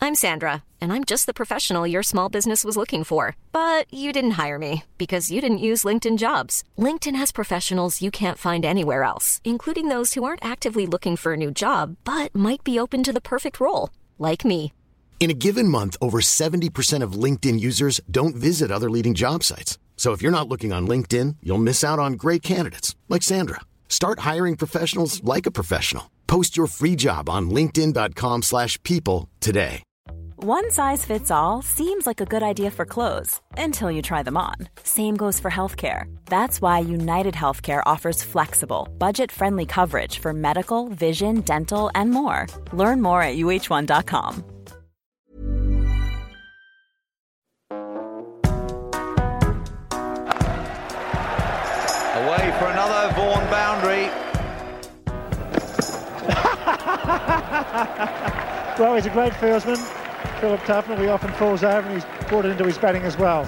I'm Sandra, and I'm just the professional your small business was looking for. But you didn't hire me because you didn't use LinkedIn Jobs. LinkedIn has professionals you can't find anywhere else, including those who aren't actively looking for a new job, but might be open to the perfect role, like me. In a given month, over 70% of LinkedIn users don't visit other leading job sites. So if you're not looking on LinkedIn, you'll miss out on great candidates like Sandra. Start hiring professionals like a professional. Post your free job on linkedin.com/people today. One size fits all seems like a good idea for clothes until you try them on. Same goes for healthcare. That's why United Healthcare offers flexible, budget-friendly coverage for medical, vision, dental, and more. Learn more at uh1.com. Away for another Vaughan boundary. Well, he's a great fieldsman, Philip Tufnell. He often falls over and he's brought it into his batting as well.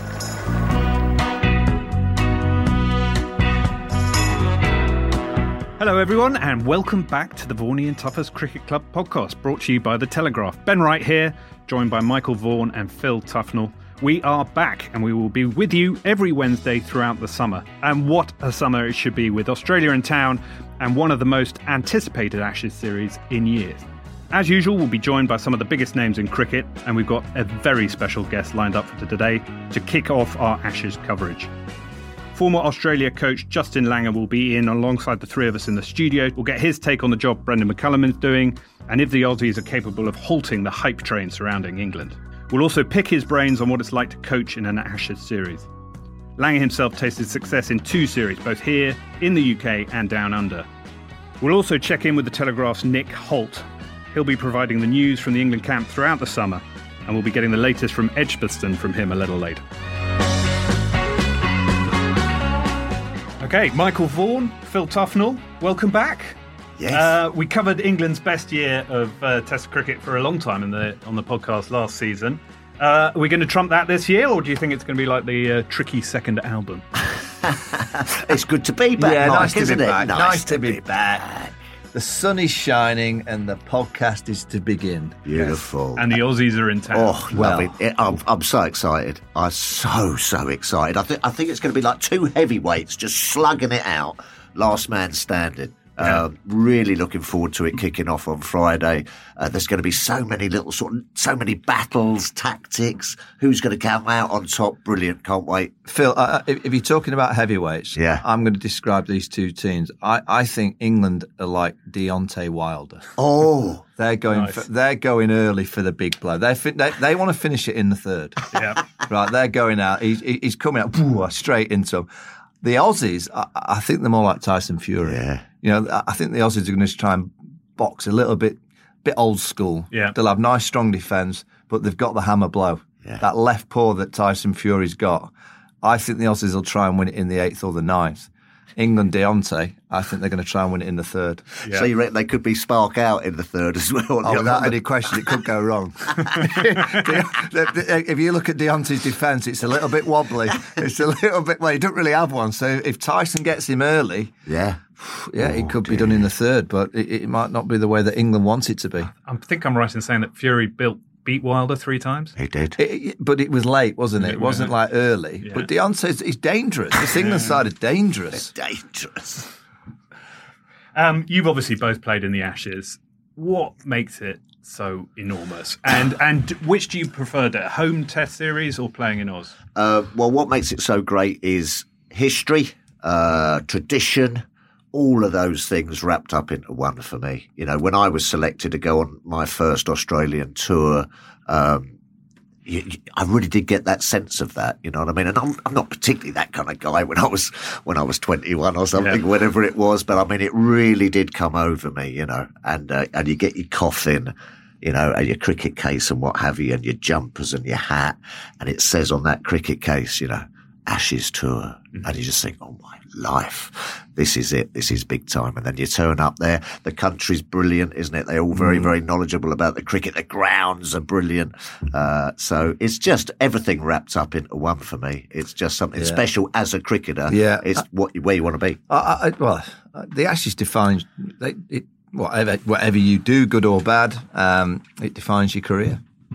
Hello everyone and welcome back to the Vaughanian Toughest Cricket Club podcast, brought to you by The Telegraph. Ben Wright here, joined by Michael Vaughan and Phil Tufnell. We are back and we will be with you every Wednesday throughout the summer. And what a summer it should be, with Australia in town and one of the most anticipated Ashes series in years. As usual, we'll be joined by some of the biggest names in cricket, and we've got a very special guest lined up for today to kick off our Ashes coverage. Former Australia coach Justin Langer will be in alongside the three of us in the studio. We'll get his take on the job Brendan McCullum is doing, and if the Aussies are capable of halting the hype train surrounding England. We'll also pick his brains on what it's like to coach in an Ashes series. Langer himself tasted success in 2 series, both here, in the UK and down under. We'll also check in with the Telegraph's Nick Holt. He'll be providing the news from the England camp throughout the summer, and we'll be getting the latest from Edgbaston from him a little later. Okay, Michael Vaughan, Phil Tufnell, welcome back. Yes. We covered England's best year of Test cricket for a long time on the podcast last season. Are we going to trump that this year, or do you think it's going to be like the tricky second album? It's good to be back, Yeah, Mike, nice to isn't be it? back. Nice to be back. The sun is shining and the podcast is to begin. Beautiful. And the Aussies are in town. Oh, love it. I'm so excited. I'm so excited. I think it's going to be like 2 heavyweights just slugging it out. Last man standing. Really looking forward to it kicking off on Friday. There's going to be so many battles, tactics. Who's going to come out on top? Brilliant. Can't wait. Phil, if you're talking about heavyweights, Yeah. I'm going to describe these 2 teams. I think England are like Deontay Wilder. Oh, They're going. Nice. They're going early for the big blow. They want to finish it in the 3rd. Yeah. Right. They're going out. He's coming out straight into them. The Aussies, I think they're more like Tyson Fury. Yeah. You know, I think the Aussies are going to try and box a little bit old school. Yeah. They'll have nice, strong defence, but they've got the hammer blow. Yeah. That left paw that Tyson Fury's got. I think the Aussies will try and win it in the 8th or the 9th. England, Deontay, I think they're going to try and win it in the 3rd. Yeah. So you reckon they could be spark out in the 3rd as well? Oh, without any question, it could go wrong. If you look at Deontay's defence, it's a little bit wobbly. It's a little bit, well, he doesn't really have one. So if Tyson gets him early, Yeah. it could be done in the 3rd, but it might not be the way that England wants it to be. I think I'm right in saying that Fury beat Wilder 3 times. He did. But it was late, wasn't it? It wasn't like early. Yeah. But Deontay's he's dangerous. This England side is dangerous. Dangerous. You've obviously both played in the Ashes. What makes it so enormous? And which do you prefer, the home Test series or playing in Oz? Well, what makes it so great is history, tradition, all of those things wrapped up into one for me. You know, when I was selected to go on my first Australian tour, I really did get that sense of that. You know what I mean? And I'm not particularly that kind of guy when I was 21 or something, whatever it was. But I mean, it really did come over me. You know, and you get your coffin, you know, and your cricket case and what have you, and your jumpers and your hat, and it says on that cricket case, you know, Ashes tour, and you just think, oh my life, this is it, this is big time. And then you turn up there, the country's brilliant, isn't it? They're all very, very knowledgeable about the cricket, the grounds are brilliant. So it's just everything wrapped up into one for me. It's just something special as a cricketer. Yeah. It's where you want to be. Well, the Ashes defines whatever you do, good or bad, it defines your career.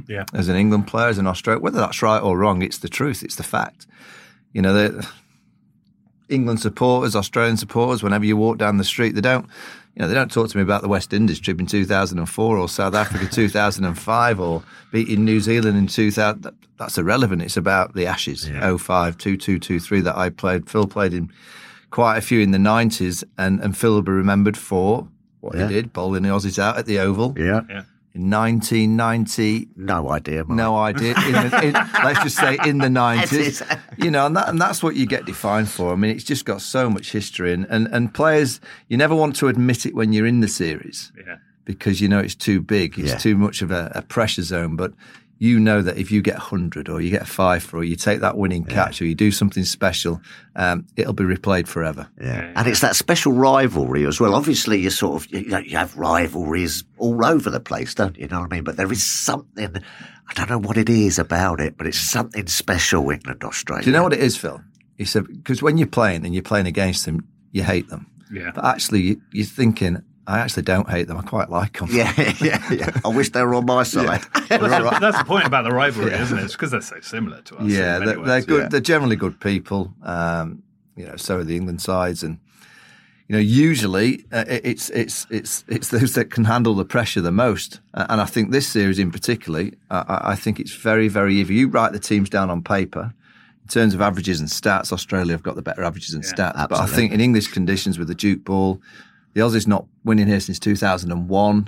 as an England player, as an Australian. Whether that's right or wrong, it's the truth. It's the fact. You know, the England supporters, Australian supporters, whenever you walk down the street, they don't talk to me about the West Indies trip in 2004 or South Africa 2005 or beating New Zealand in 2000. That's irrelevant. It's about the Ashes, 05, 2-2, 2-3 that I played. Phil played in quite a few in the 90s, and Phil will be remembered for what he did, bowling the Aussies out at the Oval. In 1990. No idea, Mark. No idea. Let's just say in the 90s. You know, and that's what you get defined for. I mean, it's just got so much history. And players, you never want to admit it when you're in the series because you know it's too big. It's too much of a pressure zone. But you know that if you get 100 or you get a 5 or you take that winning catch or you do something special, it'll be replayed forever. And it's that special rivalry as well. Obviously, you have rivalries all over the place, don't you? You know what I mean? But there is something, I don't know what it is about it, but it's something special, England, Australia. Do you know what it is, Phil? He said, because when you're playing and you're playing against them, you hate them. But actually, you're thinking, I actually don't hate them. I quite like them. Yeah. I wish they were on my side. That's the point about the rivalry, isn't it? It's because they're so similar to us. Yeah, they're good. Yeah. They're generally good people. You know, so are the England sides, and you know, usually it's those that can handle the pressure the most. And I think this series in particular, I think it's very, very. If you write the teams down on paper, in terms of averages and stats, Australia have got the better averages and stats. Absolutely. But I think in English conditions with the Duke ball. The Aussies not winning here since 2001.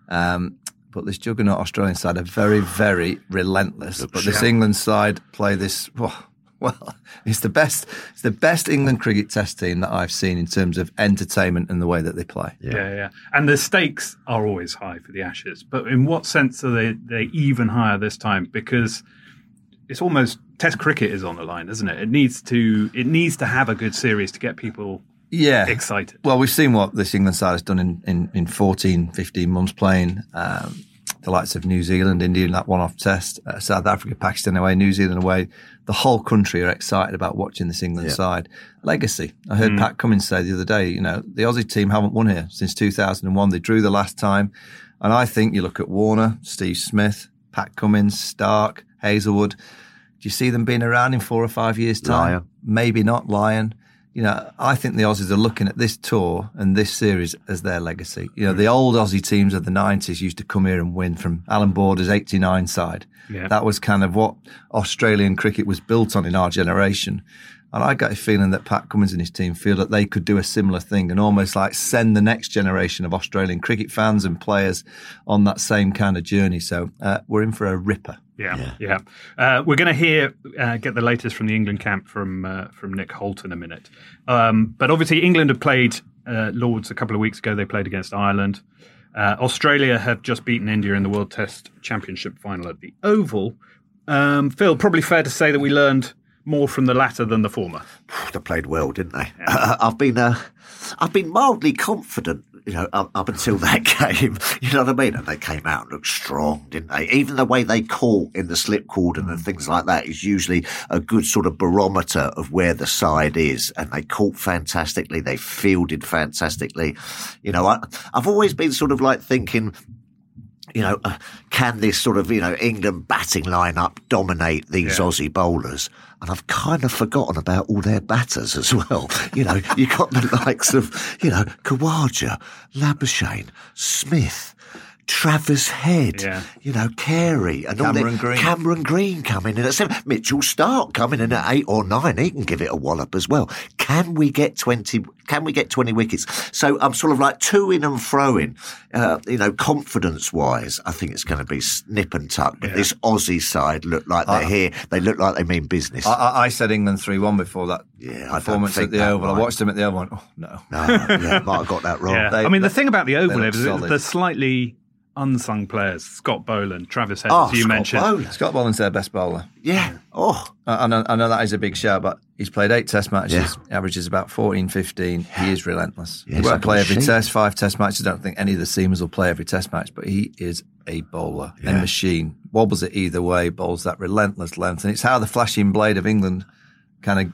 But this juggernaut Australian side are very, very relentless. But this England side play this. Well, it's the best England cricket test team that I've seen in terms of entertainment and the way that they play. Yeah. And the stakes are always high for the Ashes. But in what sense are they even higher this time? Because it's almost Test cricket is on the line, isn't it? It needs to have a good series to get people. Excited. Well, we've seen what this England side has done in 14, 15 months playing the likes of New Zealand, India in that one-off test, South Africa, Pakistan away, New Zealand away. The whole country are excited about watching this England side. Legacy. I heard Pat Cummins say the other day, you know, the Aussie team haven't won here since 2001. They drew the last time. And I think you look at Warner, Steve Smith, Pat Cummins, Stark, Hazelwood. Do you see them being around in 4 or 5 years' time? Lyon. Maybe not. Lyon. You know, I think the Aussies are looking at this tour and this series as their legacy. You know, the old Aussie teams of the 90s used to come here and win from Alan Border's 89 side. That was kind of what Australian cricket was built on in our generation. And I got a feeling that Pat Cummins and his team feel that they could do a similar thing and almost like send the next generation of Australian cricket fans and players on that same kind of journey. So we're in for a ripper. Yeah. We're going to get the latest from the England camp from Nick Holt in a minute. But obviously England have played Lords a couple of weeks ago. They played against Ireland. Australia have just beaten India in the World Test Championship final at the Oval. Phil, probably fair to say that we learned more from the latter than the former. They played well, didn't they? I've been mildly confident, you know, up until that game. You know what I mean? And they came out and looked strong, didn't they? Even the way they caught in the slip cordon and things like that is usually a good sort of barometer of where the side is. And they caught fantastically. They fielded fantastically. You know, I've always been sort of like thinking, you know, can this sort of, you know, England batting lineup dominate these Aussie bowlers? And I've kind of forgotten about all their batters as well. You know, you got the likes of, you know, Khawaja, Labuschagne, Smith, Travis Head, you know, Carey, and Cameron Green coming in at 7. Mitchell Stark coming in at 8 or 9. He can give it a wallop as well. Can we get 20 wickets? So I'm sort of like to-ing and fro-ing, you know, confidence-wise. I think it's going to be snip and tuck. But this Aussie side look like they're here. They look like they mean business. I said England 3-1 before that performance at the Oval. Right. I watched them at the Oval and went, no, might have got that wrong. I mean, the thing about the Oval is the slightly unsung players, Scott Boland, Travis Head, as you mentioned. Scott Boland's their best bowler. Yeah. I know that is a big shout, but he's played 8 test matches, averages about 14, 15. He is relentless. He won't play every test, 5 test matches. I don't think any of the seamers will play every test match, but he is a bowler, a machine. Wobbles it either way, bowls that relentless length. And it's how the flashing blade of England kind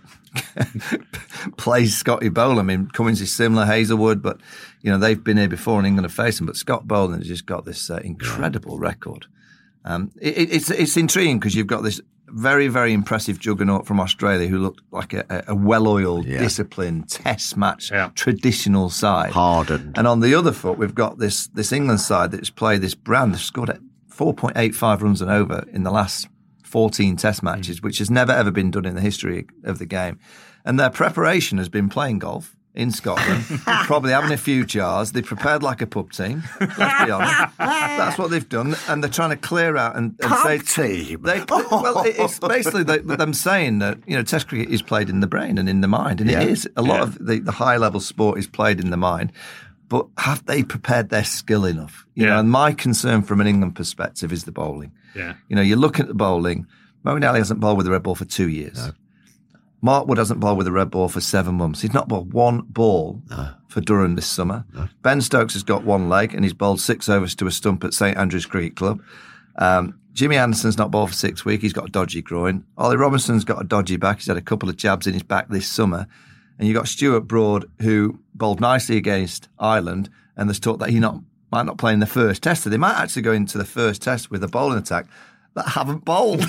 of plays Scotty Boland. I mean, Cummins is similar, Hazelwood, but you know they've been here before and England have faced him. But Scott Boland has just got this incredible record. It's intriguing because you've got this very, very impressive juggernaut from Australia who looked like a well-oiled, disciplined, test match, traditional side. Hardened. And on the other foot, we've got this England side that's played this brand. They've scored 4.85 runs and over in the last 14 test matches, which has never, ever been done in the history of the game. And their preparation has been playing golf in Scotland, probably having a few jars. They prepared like a pub team, let's be honest. That's what they've done. And they're trying to clear out and say... team? Well, it's basically them saying that, Test cricket is played in the brain and in the mind. And it is. A lot of the high-level sport is played in the mind. But have they prepared their skill enough? You know, and my concern from an England perspective is the bowling. Yeah. You look at the bowling. Moeen Ali hasn't bowled with the red ball for 2 years. No. Mark Wood hasn't bowled with a red ball for 7 months. He's not bowled one ball for Durham this summer. No. Ben Stokes has got one leg and he's bowled 6 overs to a stump at St Andrews Cricket Club. Jimmy Anderson's not bowled for 6 weeks. He's got a dodgy groin. Ollie Robinson's got a dodgy back. He's had a couple of jabs in his back this summer. And you've got Stuart Broad, who bowled nicely against Ireland, and there's talk that he might not play in the first test. So they might actually go into the first test with a bowling attack that haven't bowled.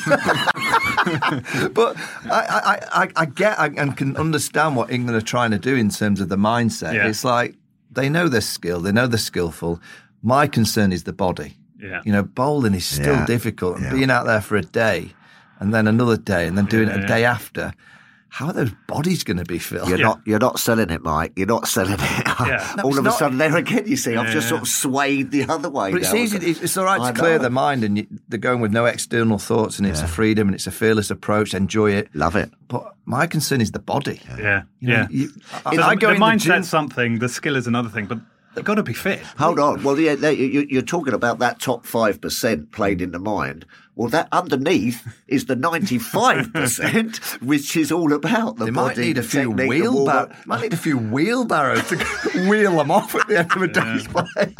But I get and can understand what England are trying to do in terms of the mindset. Yeah. It's like they know their skill, they know they're skillful. My concern is the body. Yeah. Bowling is still difficult. And being out there for a day and then another day and then doing it a day after. How are those bodies going to be filled? You're not selling it, Mike. You're not selling it. Yeah. All of a sudden, there again, you see, I've just sort of swayed the other way. But it's easy. It's all right to clear the mind, and they're going with no external thoughts, and it's a freedom, and it's a fearless approach. Enjoy it, love it. But my concern is the body. The mindset's something. The skill is another thing, but. They've got to be fit. Hold on. Well, you're talking about that top 5% played in the mind. Well, that underneath is the 95%, which is all about the body. Might need a few wheelbarrows to wheel them off at the end of a day's play.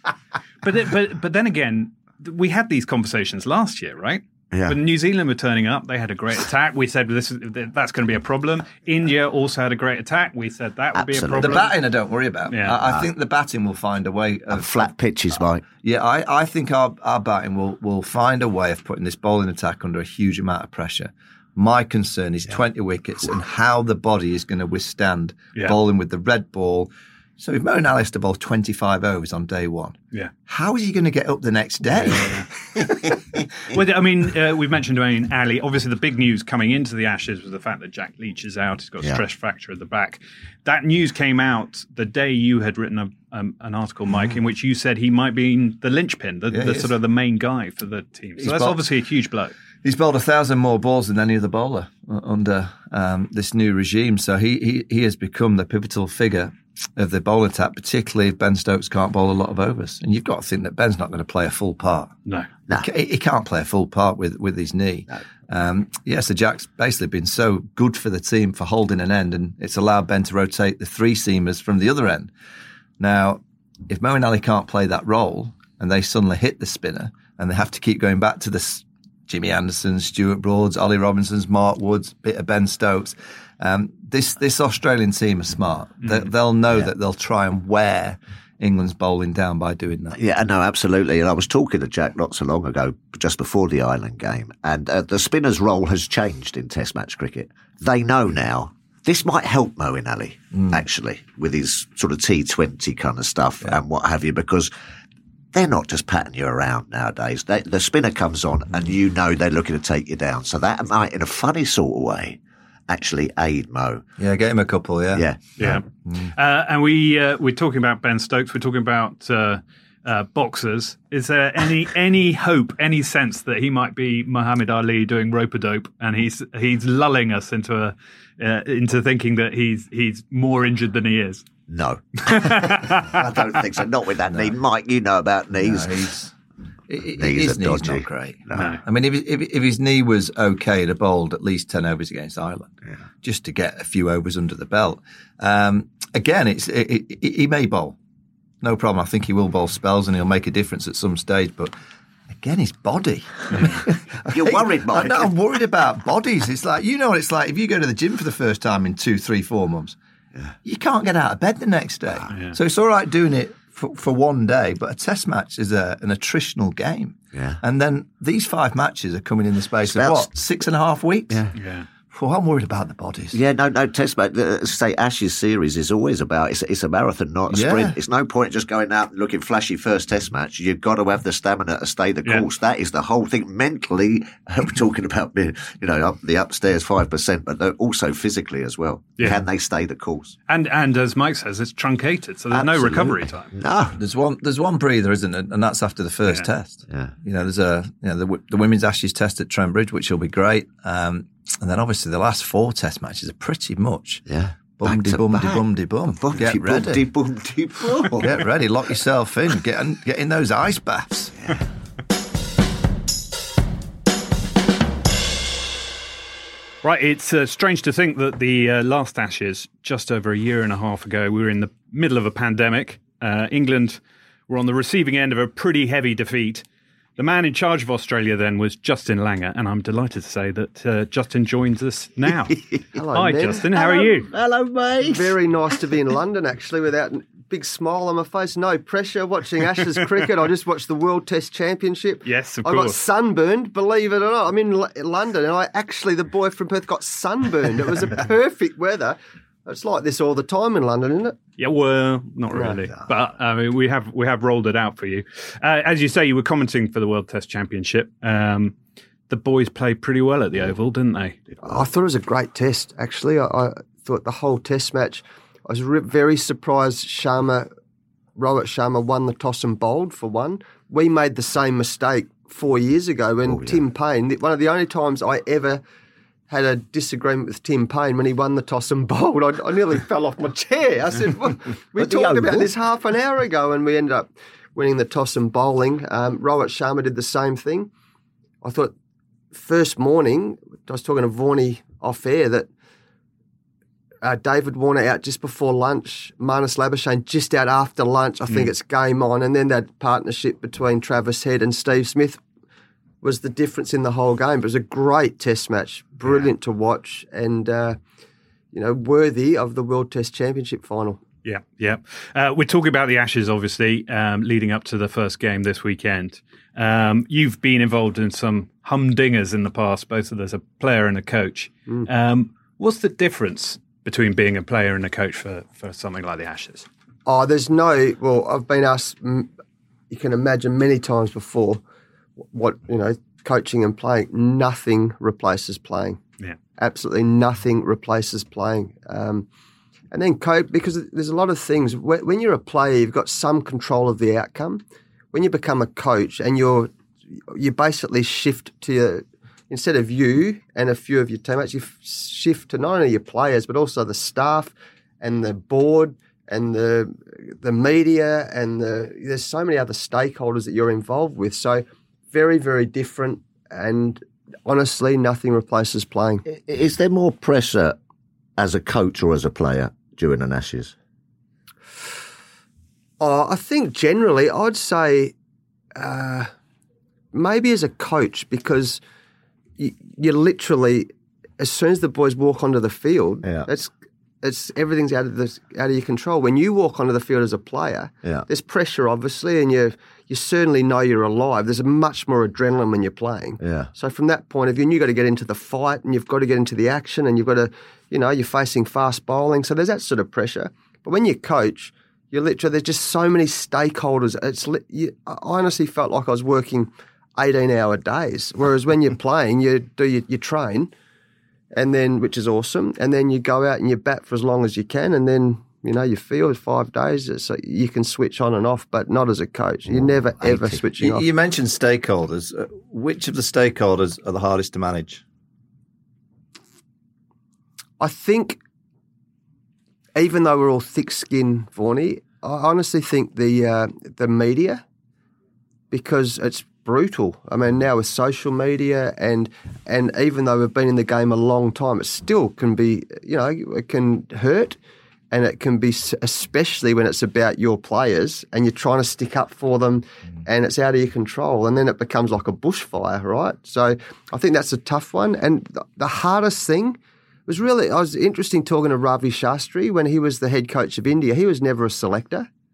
But then again, we had these conversations last year, right? Yeah. When New Zealand were turning up, they had a great attack. We said that's going to be a problem. India also had a great attack. We said that would be a problem. The batting I don't worry about. Yeah. I think the batting will find a way of... flat pitches, Mike. Yeah, I think our batting will find a way of putting this bowling attack under a huge amount of pressure. My concern is 20 wickets and how the body is going to withstand bowling with the red ball. So if Moeen Ali has to bowl 25 overs on day one, how is he going to get up the next day? Well, I mean, we've mentioned Moeen Ali. Obviously, the big news coming into the Ashes was the fact that Jack Leach is out. He's got a stress fracture at the back. That news came out the day you had written an article, Mike, in which you said he might be the linchpin, the sort of the main guy for the team. So that's obviously a huge blow. He's bowled 1,000 more balls than any other bowler under this new regime. So he has become the pivotal figure of the bowl attack, particularly if Ben Stokes can't bowl a lot of overs. And you've got to think that Ben's not going to play a full part. No. He can't play a full part with his knee. No. So Jack's basically been so good for the team for holding an end, and it's allowed Ben to rotate the 3-seamers from the other end. Now, if Moeen Ali can't play that role and they suddenly hit the spinner and they have to keep going back to the Jimmy Anderson, Stuart Broads, Ollie Robinsons, Mark Woods, bit of Ben Stokes, this Australian team are smart. They'll know that they'll try and wear England's bowling down by doing that. Yeah, no, absolutely. And I was talking to Jack not so long ago, just before the Ireland game, and the spinner's role has changed in Test match cricket. They know now. This might help Moeen Ali, actually, with his sort of T20 kind of stuff and what have you, because they're not just patting you around nowadays. The spinner comes on and you know they're looking to take you down. So that might, in a funny sort of way, actually aid Mo. Yeah, get him a couple, Yeah. And we're talking about Ben Stokes. We're talking about boxers. Is there any hope, any sense that he might be Muhammad Ali doing rope-a-dope, and he's lulling us into thinking that he's more injured than he is? No, I don't think so. Not with that knee, Mike. You know about knees. His knee's not great. No. I mean, if his knee was okay, he'd have bowled at least 10 overs against Ireland, just to get a few overs under the belt. Again, he may bowl, no problem. I think he will bowl spells and he'll make a difference at some stage. But again, his body. You're worried, Mike. I'm worried about bodies. It's like, what it's like if you go to the gym for the first time in 2, 3, 4 months. You can't get out of bed the next day. So it's all right doing it for one day, but a test match is an attritional game. Yeah. And then these 5 matches are coming in the space of, 6.5 weeks? Yeah. Well, I'm worried about the bodies. Yeah, no, test match. Say Ashes series is always about it's a marathon, not a sprint. It's no point just going out and looking flashy first test match. You've got to have the stamina to stay the course. That is the whole thing. Mentally, we're talking about the upstairs 5%, but also physically as well. Yeah. Can they stay the course? And as Mike says, it's truncated, so there's no recovery time. No, there's one breather, isn't it? And that's after the first test. Yeah, there's the women's Ashes test at Trent Bridge, which will be great. And then obviously the last 4 test matches are pretty much bum-de bum. Get ready. Get ready, lock yourself in, get in those ice baths. Yeah. Right, it's strange to think that the last Ashes, just over a year and a half ago, we were in the middle of a pandemic. England were on the receiving end of a pretty heavy defeat. The man in charge of Australia then was Justin Langer, and I'm delighted to say that Justin joins us now. Hello, Hi, man. Justin. How are you? Hello, mate. Very nice to be in London, actually, without a big smile on my face. No pressure watching Ashes cricket. I just watched the World Test Championship. Yes, of I course. got sunburned, believe it or not. I'm in London, and the boy from Perth, got sunburned. It was a perfect weather. It's like this all the time in London, isn't it? Yeah, well, not really. No. But I mean, we have rolled it out for you. As you say, you were commenting for the World Test Championship. The boys played pretty well at the Oval, didn't they? I thought it was a great test, actually. I thought the whole test match, I was very surprised Rohit Sharma won the toss and bowled for one. We made the same mistake 4 years ago when Tim Payne, one of the only times I ever had a disagreement with Tim Payne when he won the toss and bowled. I nearly fell off my chair. I said, well, we talked about this half an hour ago, and we ended up winning the toss and bowling. Rohit Sharma did the same thing. I thought first morning, I was talking to Varney off air, that David Warner out just before lunch, Marnus Labuschagne just out after lunch. I think it's game on. And then that partnership between Travis Head and Steve Smith was the difference in the whole game. It was a great test match, brilliant to watch, and worthy of the World Test Championship final. Yeah. We're talking about the Ashes, obviously, leading up to the first game this weekend. You've been involved in some humdingers in the past, both as a player and a coach. What's the difference between being a player and a coach for something like the Ashes? Oh, I've been asked, you can imagine many times before, coaching and playing, nothing replaces playing. Yeah. Absolutely nothing replaces playing. And then coach, because there's a lot of things. When you're a player, you've got some control of the outcome. When you become a coach and you basically shift to instead of you and a few of your teammates, you shift to not only your players but also the staff and the board and the media and there's so many other stakeholders that you're involved with. So very, very different, and honestly, nothing replaces playing. Is there more pressure as a coach or as a player during an Ashes? I think generally I'd say maybe as a coach, because you literally, as soon as the boys walk onto the field, it's everything's out of your control. When you walk onto the field as a player, there's pressure obviously, and you certainly know you're alive. There's much more adrenaline when you're playing. Yeah. So from that point of view, you've got to get into the fight, and you've got to get into the action, and you've got to, you're facing fast bowling. So there's that sort of pressure. But when you coach, there's just so many stakeholders. I honestly felt like I was working 18-hour days. Whereas when you're playing, you train, and then, which is awesome, and then you go out and you bat for as long as you can, and then you feel 5 days, so you can switch on and off, but not as a coach. You're never ever switching off. You mentioned stakeholders. Which of the stakeholders are the hardest to manage? I think, even though we're all thick-skinned, Varney, I honestly think the media, because it's brutal. I mean, now with social media and even though we've been in the game a long time, it still can be, it can hurt, and it can be, especially when it's about your players and you're trying to stick up for them and it's out of your control, and then it becomes like a bushfire, right? So I think that's a tough one. And the hardest thing was really, I was interesting talking to Ravi Shastri when he was the head coach of India. He was never a selector.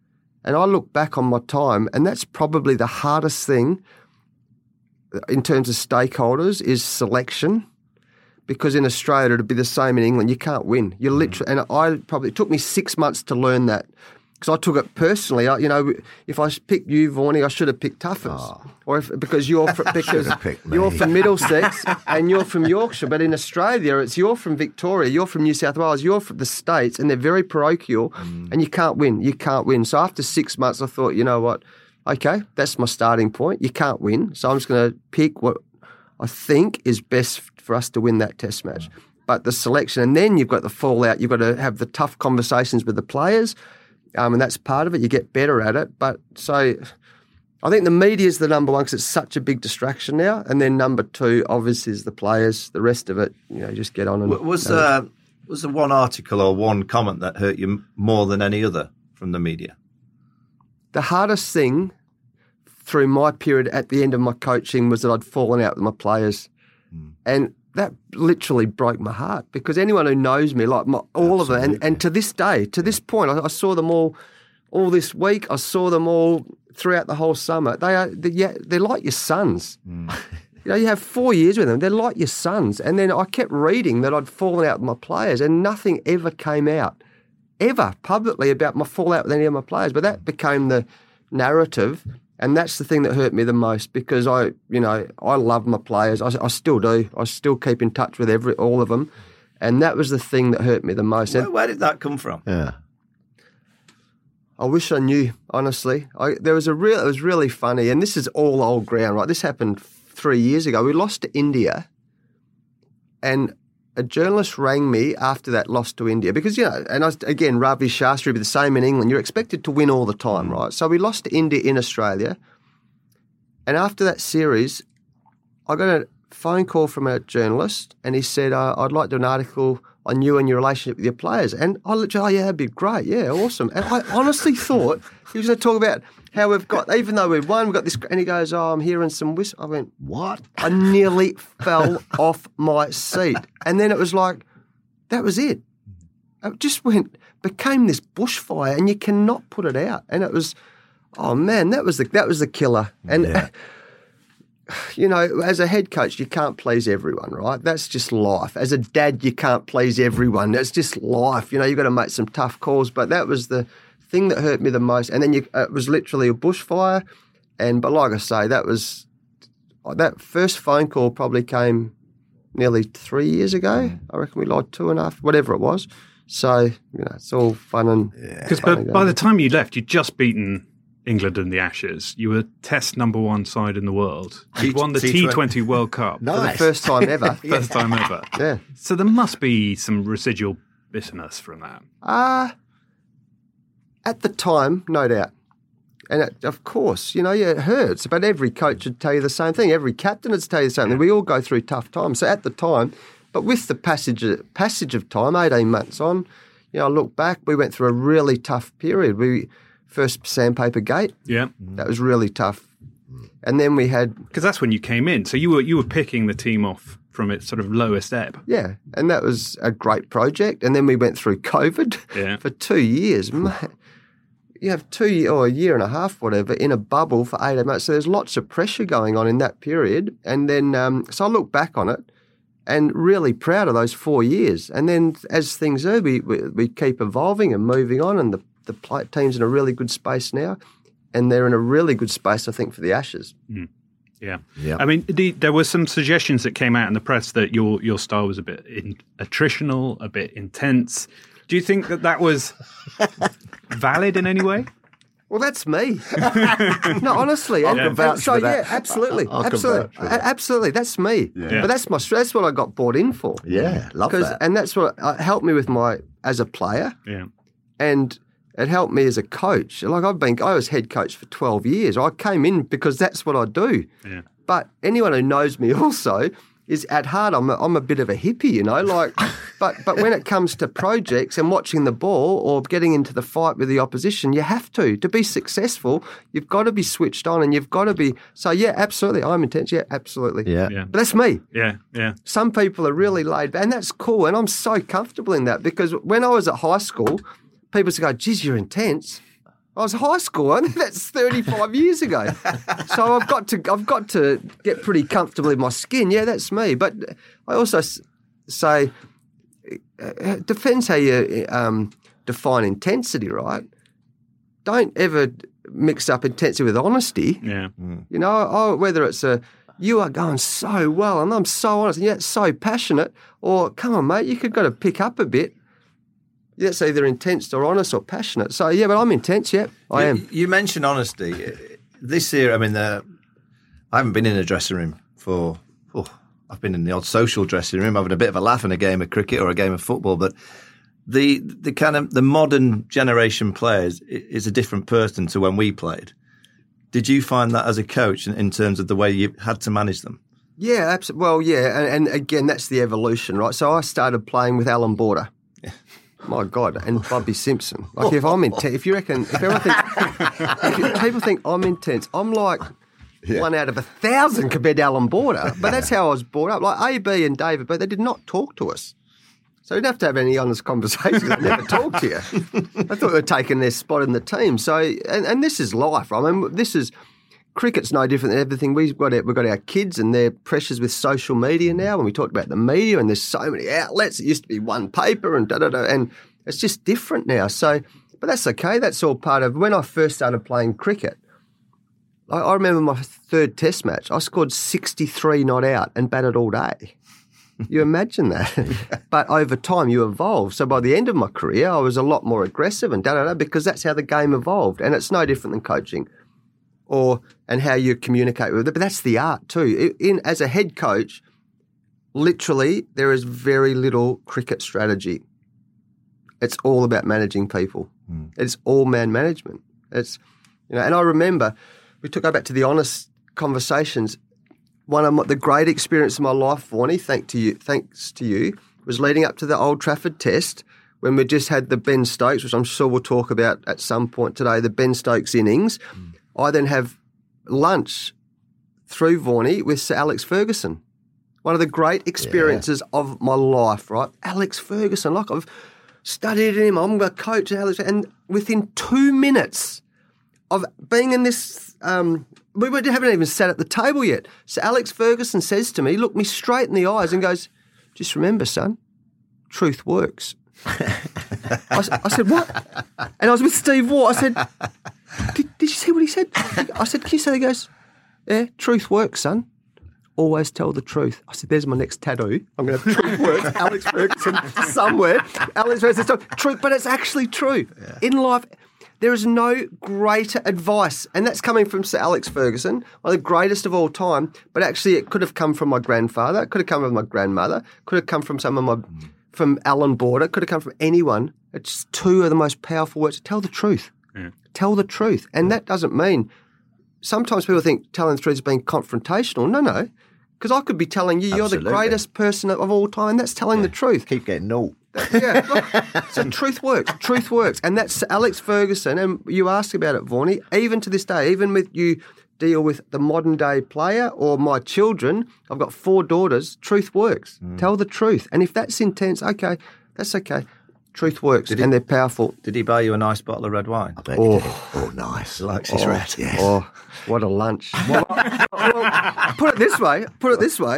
And I look back on my time, and that's probably the hardest thing in terms of stakeholders is selection. Because in Australia, it'd be the same in England. You can't win. You literally, and it took me 6 months to learn that. Because I took it personally. If I picked you, Vaughnie, I should have picked Tuffers. Because you're from Middlesex and you're from Yorkshire. But in Australia, you're from Victoria, you're from New South Wales, you're from the States, and they're very parochial, and you can't win. You can't win. So after 6 months, I thought, you know what? Okay, that's my starting point. You can't win. So I'm just going to pick what I think is best for us to win that test match. But the selection, and then you've got the fallout. You've got to have the tough conversations with the players. And that's part of it. You get better at it. But so I think the media is the number one because it's such a big distraction now. And then number two, obviously, is the players. The rest of it, just get on. And was there one article or one comment that hurt you more than any other from the media? The hardest thing through my period at the end of my coaching was that I'd fallen out with my players. And that literally broke my heart because anyone who knows me, like all of them, and to this day, to this point, I saw them all this week. I saw them all throughout the whole summer. They're like your sons. You have 4 years with them. They're like your sons. And then I kept reading that I'd fallen out with my players, and nothing ever came out, ever publicly about my fallout with any of my players. But that became the narrative. And that's the thing that hurt me the most because I love my players. I still do. I still keep in touch with all of them. And that was the thing that hurt me the most. Where did that come from? Yeah. I wish I knew, honestly. It was really funny. And this is all old ground, right? This happened 3 years ago. We lost to India. And a journalist rang me after that loss to India because, again, Ravi Shastri, but the same in England. You're expected to win all the time, right? So we lost to India in Australia. And after that series, I got a phone call from a journalist and he said, I'd like to do an article on you and your relationship with your players. And I literally, that'd be great. Yeah, awesome. And I honestly thought he was going to talk about how we've got, even though we've won, we've got this, and he goes, I'm hearing some whistle. I went, what? I nearly fell off my seat. And then it was like, that was it. It just became this bushfire and you cannot put it out. And it was, oh man, that was the killer. And, as a head coach, you can't please everyone, right? That's just life. As a dad, you can't please everyone. That's just life. You've got to make some tough calls. But that was the thing that hurt me the most. And then it was literally a bushfire. But like I say, that first phone call probably came nearly 3 years ago. I reckon we lost 2.5, whatever it was. So, it's all fun and... Because by the time you left, you'd just beaten England in the Ashes. You were Test number one side in the world. You won the T20 World Cup. Nice. For the first time ever. First time ever. Yeah. So there must be some residual bitterness from that. At the time, no doubt. And of course, it hurts. But every coach would tell you the same thing. Every captain would tell you the same thing. We all go through tough times. So at the time, but with the passage of time, 18 months on, I look back, we went through a really tough period. First Sandpaper Gate. Yeah. That was really tough. And then we had... Because that's when you came in. So you were picking the team off from its sort of lowest ebb. Yeah. And that was a great project. And then we went through COVID for 2 years. You have a year and a half, whatever, in a bubble for 18 months. So there's lots of pressure going on in that period. And then, so I look back on it and really proud of those 4 years. And then as things do, we keep evolving and moving on, and the team's in a really good space now. And they're in a really good space, I think, for the Ashes. Mm. Yeah. I mean, there were some suggestions that came out in the press that your style was a bit attritional, a bit intense. Do you think that was valid in any way? Well, that's me. No, honestly. I can vouch for that. Yeah, absolutely. Absolutely. That's me. Yeah. But that's what I got bought in for. Yeah, love that. And that's what helped me with as a player. Yeah. And it helped me as a coach. Like I was head coach for 12 years. I came in because that's what I do. Yeah. But anyone who knows me also is at heart I'm a bit of a hippie, but when it comes to projects and watching the ball or getting into the fight with the opposition, you have to be successful. You've got to be switched on and you've got to be. So yeah, absolutely, I'm intense. Yeah, absolutely. Yeah. But that's me. Yeah. Some people are really laid back, and that's cool. And I'm so comfortable in that because when I was at high school, people used to go, "Geez, you're intense." I was high school. I think that's 35 years ago. So I've got to get pretty comfortable in my skin. Yeah, that's me. But I also say it depends how you define intensity, right? Don't ever mix up intensity with honesty. Yeah. You know, whether it's you are going so well and I'm so honest and yet so passionate, or come on, mate, you could got to pick up a bit. That's either intense or honest or passionate. So, yeah, but I'm intense, yeah, I am. You mentioned honesty. This year, I mean, I haven't been in a dressing room I've been in the odd social dressing room, having a bit of a laugh in a game of cricket or a game of football, but the kind of the modern generation players is a different person to when we played. Did you find that as a coach in terms of the way you had to manage them? Yeah, absolutely. Well, yeah, and again, that's the evolution, right? So I started playing with Alan Border. Yeah. My God, and Bobby Simpson. Like if I'm intense, if everyone thinks, if people think I'm intense, I'm like 1 out of 1,000 compared to Alan Border. But that's how I was brought up. Like AB and David, but they did not talk to us. So you didn't have to have any honest conversations. They never talked to you. I thought they were taking their spot in the team. So, and this is life. I mean, cricket's no different than everything. We've got our kids and their pressures with social media now. And we talked about the media, and there's so many outlets. It used to be one paper and and it's just different now. So, but that's okay. That's all part of when I first started playing cricket. I remember my third Test match. I scored 63 not out and batted all day. You imagine that. But over time, you evolve. So by the end of my career, I was a lot more aggressive and because that's how the game evolved. And it's no different than coaching and how you communicate with it. But that's the art too. As a head coach, literally, there is very little cricket strategy. It's all about managing people. It's all man management. It's, and I remember, we took go back to the honest conversations. One of the great experience of my life, Warnie, thanks to you, was leading up to the Old Trafford Test when we just had the Ben Stokes, which I'm sure we'll talk about at some point today, the Ben Stokes innings. I then have lunch through Warnie with Sir Alex Ferguson. One of the great experiences of my life, right? Alex Ferguson, like I've studied him, I'm a coach of Alex, and within 2 minutes of being in this, we haven't even sat at the table yet. So Alex Ferguson says to me, looked me straight in the eyes and goes, just remember, son, truth works. I said, what? And I was with Steve Waugh. I said, did you see what he said? I said, can you say? He goes, yeah, truth works, son. Always tell the truth. I said, there's my next tattoo. I'm going to have truth works, Alex Ferguson somewhere. Alex Ferguson, truth, but it's actually true. Yeah. In life, there is no greater advice, and that's coming from Sir Alex Ferguson, one of the greatest of all time, but actually it could have come from my grandfather, it could have come from my grandmother, could have come from from Alan Border, could have come from anyone. It's two of the most powerful words. Tell the truth. Yeah. Tell the truth. And that doesn't mean, sometimes people think telling the truth is being confrontational. No, because I could be telling you you're the greatest person of all time, and that's telling the truth. Keep getting no. Yeah, look, so truth works. Truth works. And that's Alex Ferguson. And you asked about it, Warnie, even to this day, even with you deal with the modern day player or my children, I've got 4 daughters, truth works. Tell the truth. And if that's intense, okay, that's okay. Truth works, and they're powerful. Did he buy you a nice bottle of red wine? I bet he did. Oh, nice. He likes his red. Yes. Oh, what a lunch. Well, put it this way.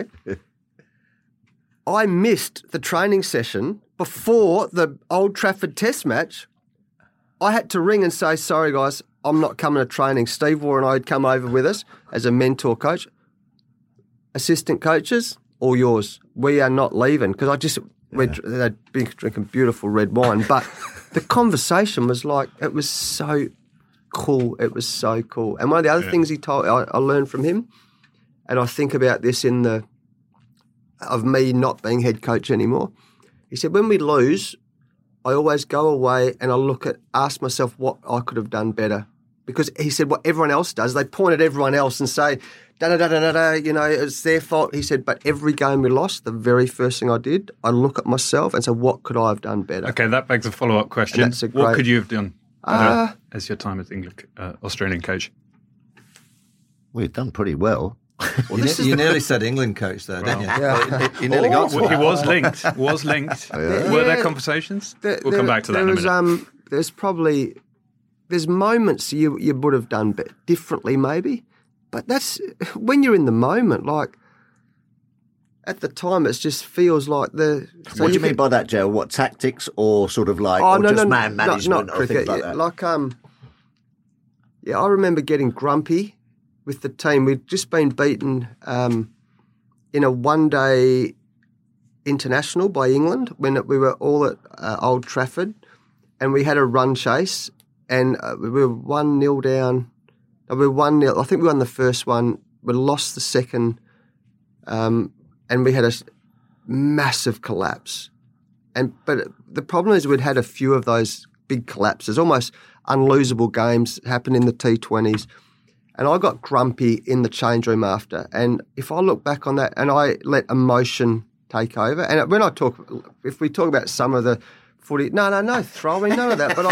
I missed the training session before the Old Trafford Test match. I had to ring and say, sorry, guys, I'm not coming to training. Steve Waugh and I had come over with us as a mentor coach. Assistant coaches, all yours. We are not leaving because they'd been drinking beautiful red wine. But the conversation was like, it was so cool. It was so cool. And one of the other things he told, I learned from him, and I think about this of me not being head coach anymore. He said, when we lose, I always go away and I ask myself what I could have done better. Because he said what everyone else does, they point at everyone else and say, it's their fault. He said, but every game we lost, the very first thing I did, I look at myself and say, what could I have done better? Okay, that begs a follow-up question. What could you have done as your time as Australian coach? We've done pretty well. Well, you nearly said England coach there, didn't you? Yeah. He nearly got to it. He was linked. Were there conversations? We'll come back to that in a minute. There's probably there's moments you would have done differently maybe, but that's when you're in the moment. Like at the time, it just feels like the. So what do you mean by that, Joe? What, tactics or sort of like man management not or cricket, things like that? Like I remember getting grumpy with the team. We'd just been beaten in a one-day international by England when we were all at Old Trafford, and we had a run chase, and we were 1-0 down. We were 1-0. I think we won the first one. We lost the second. And we had a massive collapse. But the problem is we'd had a few of those big collapses, almost unlosable games happen in the T20s. And I got grumpy in the change room after. And if I look back on that and I let emotion take over, and when if we talk about some of the footy, no throwing, none of that.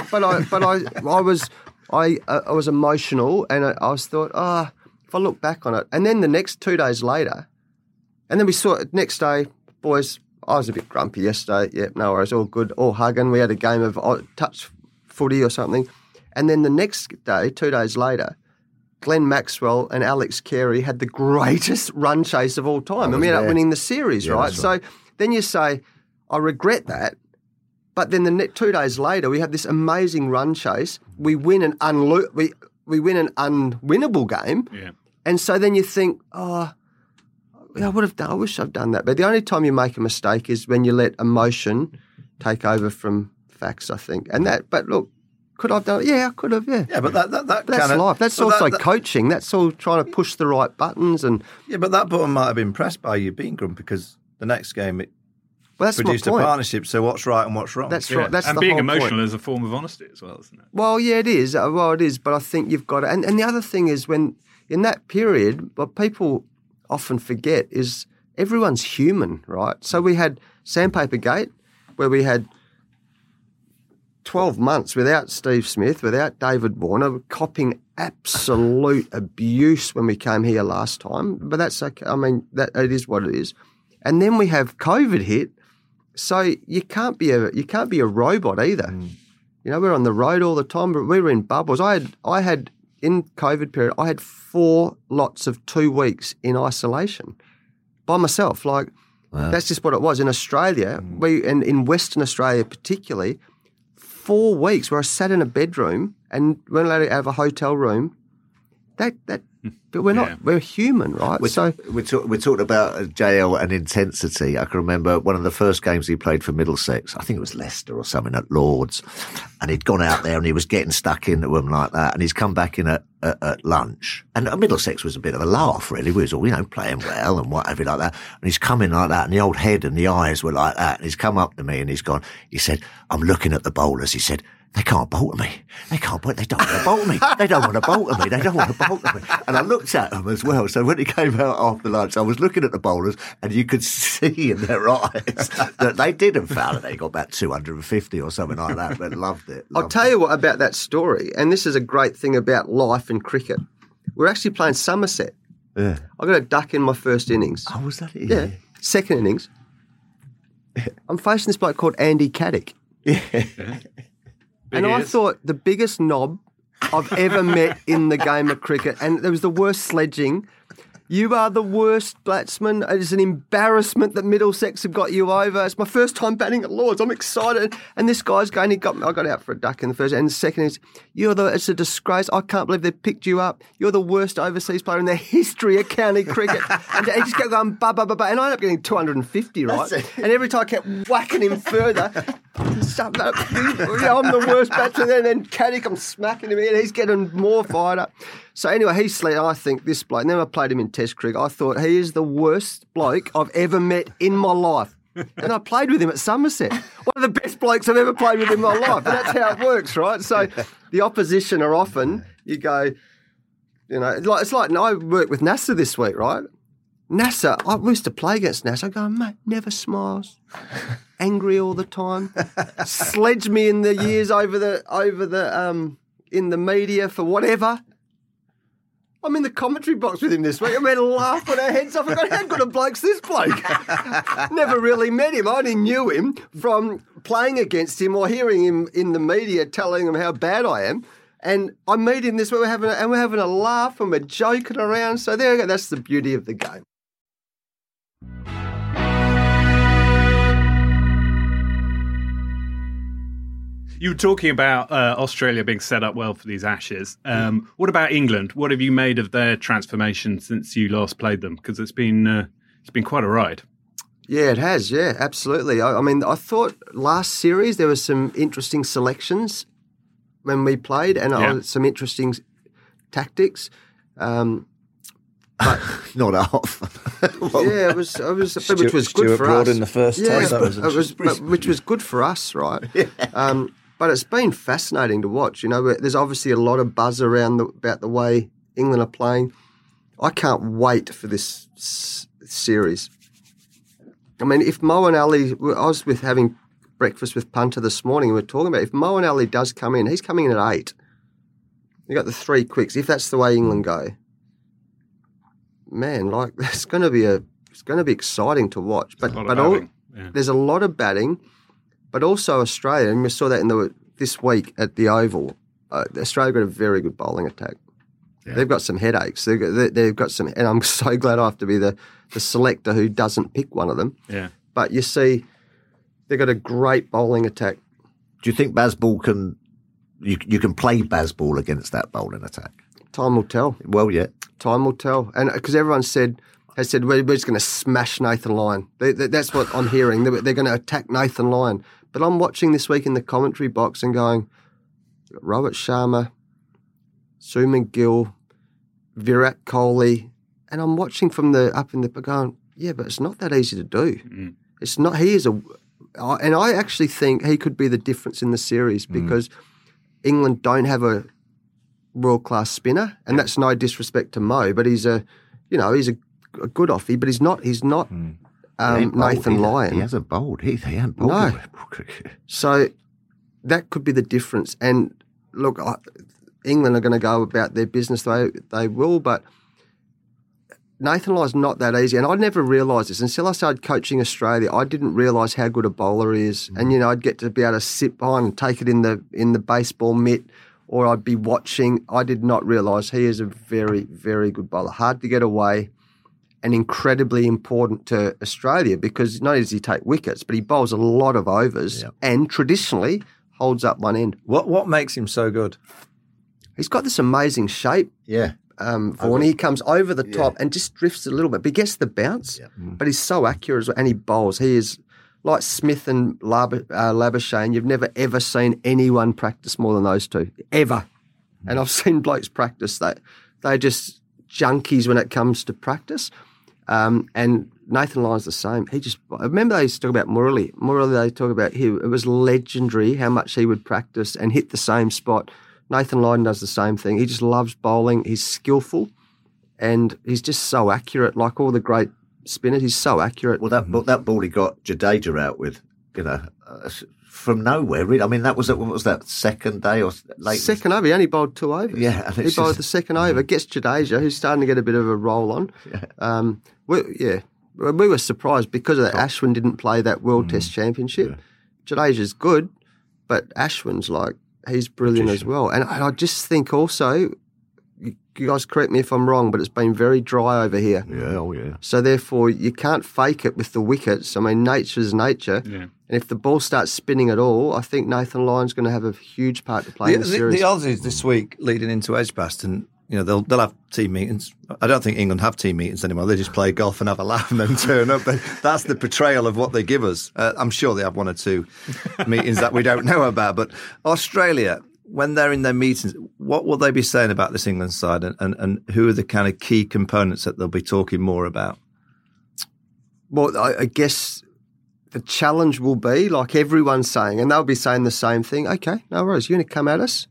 I was emotional, and I was thought, if I look back on it, and then the next 2 days later. And then we saw it next day, boys, I was a bit grumpy yesterday. Yeah, no worries, all good, all hugging. We had a game of touch footy or something. And then the next day, 2 days later, Glenn Maxwell and Alex Carey had the greatest run chase of all time. And we ended up winning the series, right? So then you say, I regret that. But then 2 days later, we had this amazing run chase. We win an we win an unwinnable game. Yeah. And so then you think, I wish I'd done that. But the only time you make a mistake is when you let emotion take over facts, I think. But look, could I have done it? Yeah, I could have, yeah. Yeah, but that's life. That's also coaching. That's all trying to push the right buttons. Yeah, but that button might have been pressed by you being grumpy because the next game it produced a partnership. So what's right and what's wrong? That's right. That's and the being whole emotional point. is a form of honesty as well, isn't it? Well, yeah, it is. It is. But I think you've got to. And the other thing is when in that period, what people often forget is everyone's human, right? So we had Sandpaper Gate, where we had 12 months without Steve Smith, without David Warner, copping absolute abuse when we came here last time. But that's okay. I mean, it is what it is. And then we have COVID hit, so you can't be a robot either. You know, we're on the road all the time, but we were in bubbles. I had in COVID period, I had 4 lots of 2 weeks in isolation by myself. Like, that's just what it was. In Australia, and in Western Australia particularly, 4 weeks where I sat in a bedroom and weren't allowed to have a hotel room. But we're not. We're human, right? We talked about JL and intensity. I can remember one of the first games he played for Middlesex. I think it was Leicester or something at Lord's, and he'd gone out there and he was getting stuck into them like that. And he's come back in at lunch, and Middlesex was a bit of a laugh, really. We was all playing well and whatever like that. And he's come in like that, and the old head and the eyes were like that. And he's come up to me and he's gone. He said, "I'm looking at the bowlers." He said, "They can't bowl to me. They can't bowl. They don't want to bowl to me. They don't want to bowl to me. They don't want to bowl to me." And I looked at them as well. So when he came out after lunch, I was looking at the bowlers, and you could see in their eyes that they didn't foul it. They got about 250 or something like that, but loved it. I'll tell you what about that story, and this is a great thing about life and cricket. We're actually playing Somerset. Yeah. I got a duck in my first innings. Oh, was that it? Yeah. Second innings. I'm facing this bloke called Andy Caddick. Yeah. And I thought the biggest knob I've ever met in the game of cricket, and there was the worst sledging. You are the worst batsman. It is an embarrassment that Middlesex have got you over. It's my first time batting at Lords. I'm excited. And this guy's going, I got out for a duck in the first, and the second is, it's a disgrace. I can't believe they picked you up. You're the worst overseas player in the history of county cricket. And he just kept going, ba, ba, ba, ba. And I ended up getting 250, right? And every time I kept whacking him further, I'm the worst batsman. And then Caddick, I'm smacking him in. He's getting more fired up. So anyway, I think this bloke, and then I played him in Test cricket, I thought he is the worst bloke I've ever met in my life. And I played with him at Somerset. One of the best blokes I've ever played with in my life. And that's how it works, right? So the opposition are often, you go, it's like I worked with NASA this week, right? NASA, I used to play against NASA. I go, mate, never smiles, angry all the time, sledged me in the years over the in the media for whatever. I'm in the commentary box with him this week. I mean, laughing our heads off. I go, how good a bloke's this bloke? Never really met him. I only knew him from playing against him or hearing him in the media telling him how bad I am. And I meet him this week, we're having a laugh and we're joking around. So there you go. That's the beauty of the game. You were talking about Australia being set up well for these Ashes. What about England? What have you made of their transformation since you last played them? Because it's been quite a ride. Yeah, it has. Yeah, absolutely. I mean, I thought last series there were some interesting selections when we played, and some interesting tactics. But not half. Yeah, it was, which was good for us. In the first test, which was good for us, right? Yeah. But it's been fascinating to watch. You know, there's obviously a lot of buzz around about the way England are playing. I can't wait for this series. I mean, if Moeen Ali, I was having breakfast with Punter this morning, and we were talking about if Moeen Ali does come in, he's coming in at 8. You got the 3 quicks. If that's the way England go, man, like it's going to be exciting to watch. But there's a lot of batting, but also Australia, and we saw that this week at the Oval. Australia got a very good bowling attack. Yeah. They've got some headaches. They've got some, and I'm so glad I have to be the selector who doesn't pick one of them. Yeah. But you see, they've got a great bowling attack. Do you think Bazball you can play Bazball against that bowling attack? Time will tell. Well, yeah. Time will tell. And because everyone has said, we're just going to smash Nathan Lyon. That's what I'm hearing. They're going to attack Nathan Lyon. But I'm watching this week in the commentary box and going, Rohit Sharma, Suman Gill, Virat Kohli, and I'm watching from up in the going, yeah, but it's not that easy to do. Mm. It's not. And I actually think he could be the difference in the series because England don't have a world-class spinner, and that's no disrespect to Mo, but he's a good offie, but he's not Nathan Lyon. He hasn't bowled. He hasn't bowled. No. So that could be the difference. And look, England are going to go about their business they will, but Nathan Lyon's not that easy. And I never realised this. Until I started coaching Australia, I didn't realise how good a bowler he is. And, I'd get to be able to sit behind and take it in the baseball mitt, or I'd be watching. I did not realise he is a very, very good bowler. Hard to get away and incredibly important to Australia because not only does he take wickets, but he bowls a lot of overs and traditionally holds up one end. What makes him so good? He's got this amazing shape. Yeah. Vaughan. He comes over the top and just drifts a little bit, but he gets the bounce. Yeah. But he's so accurate as well, and he bowls. He is like Smith and Labuschagne. You've never ever seen anyone practice more than those two ever. And I've seen blokes practice. They're just junkies when it comes to practice. And Nathan Lyon's the same. I remember they used to talk about Murali. They talk about him. It was legendary how much he would practice and hit the same spot. Nathan Lyon does the same thing. He just loves bowling. He's skillful, and he's just so accurate. Like all the great spinners, he's so accurate. Well, that ball he got Jadeja out with, from nowhere. Really. I mean, what was that, second day or late? Second over. He only bowled 2 overs. Yeah, he bowled the second over. Gets Jadeja, who's starting to get a bit of a roll on. Yeah. We were surprised because of that. Ashwin didn't play that World Test Championship. Yeah. Jadeja's good, but Ashwin's he's brilliant as well. And I just think also, you guys correct me if I'm wrong, but it's been very dry over here. Yeah, oh yeah. So therefore, you can't fake it with the wickets. I mean, nature's nature. Yeah. And if the ball starts spinning at all, I think Nathan Lyon's going to have a huge part to play in the series. The Aussies this week leading into Edgbaston, they'll have team meetings. I don't think England have team meetings anymore. They just play golf and have a laugh and then turn up. But that's the portrayal of what they give us. I'm sure they have 1 or 2 meetings that we don't know about. But Australia, when they're in their meetings, what will they be saying about this England side, and who are the kind of key components that they'll be talking more about? Well, I guess the challenge will be, like everyone's saying, and they'll be saying the same thing. Okay, no worries. You're going to come at us?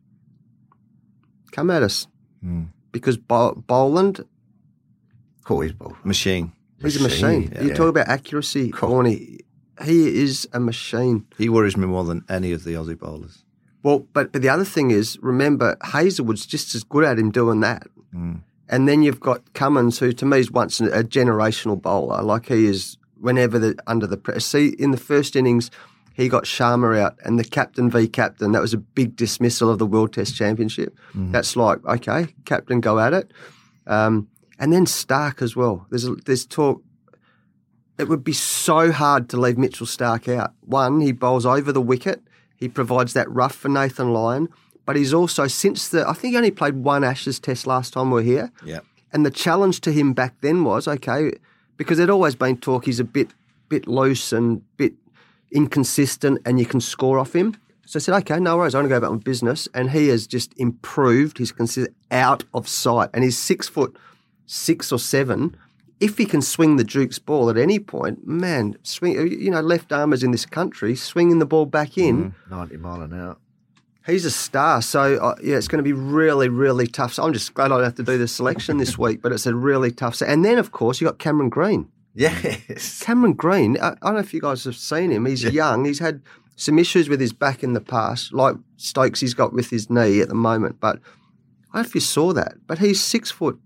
Come at us. Because Boland, he's a machine. He's a machine. Yeah. You talk about accuracy, Corny. He is a machine. He worries me more than any of the Aussie bowlers. Well, but the other thing is, remember, Hazelwood's just as good at him doing that. And then you've got Cummins, who to me is once a generational bowler. Like he is, whenever they're under the pressure. See, in the first innings, he got Sharma out, and the captain v captain, that was a big dismissal of the World Test Championship. That's like, okay, captain, go at it. And then Stark as well. There's talk. It would be so hard to leave Mitchell Stark out. One, he bowls over the wicket. He provides that rough for Nathan Lyon. But he's also, I think he only played one Ashes Test last time we were here. Yeah. And the challenge to him back then was, okay, because there'd always been talk he's a bit loose and bit inconsistent and you can score off him. So I said, okay, no worries, I'm going to go about my business. And he has just improved. He's considered out of sight. And he's 6'6" or 7. If he can swing the Duke's ball at any point, man, swing. Left armers in this country swinging the ball back in. 90 mile an hour. He's a star. So, it's going to be really, really tough. So I'm just glad I don't have to do the selection this week, but it's a really tough set. And then, of course, you got Cameron Green. Yes. Cameron Green, I don't know if you guys have seen him. He's young. He's had some issues with his back in the past, like Stokes he's got with his knee at the moment. But I don't know if you saw that. But he's 6'7".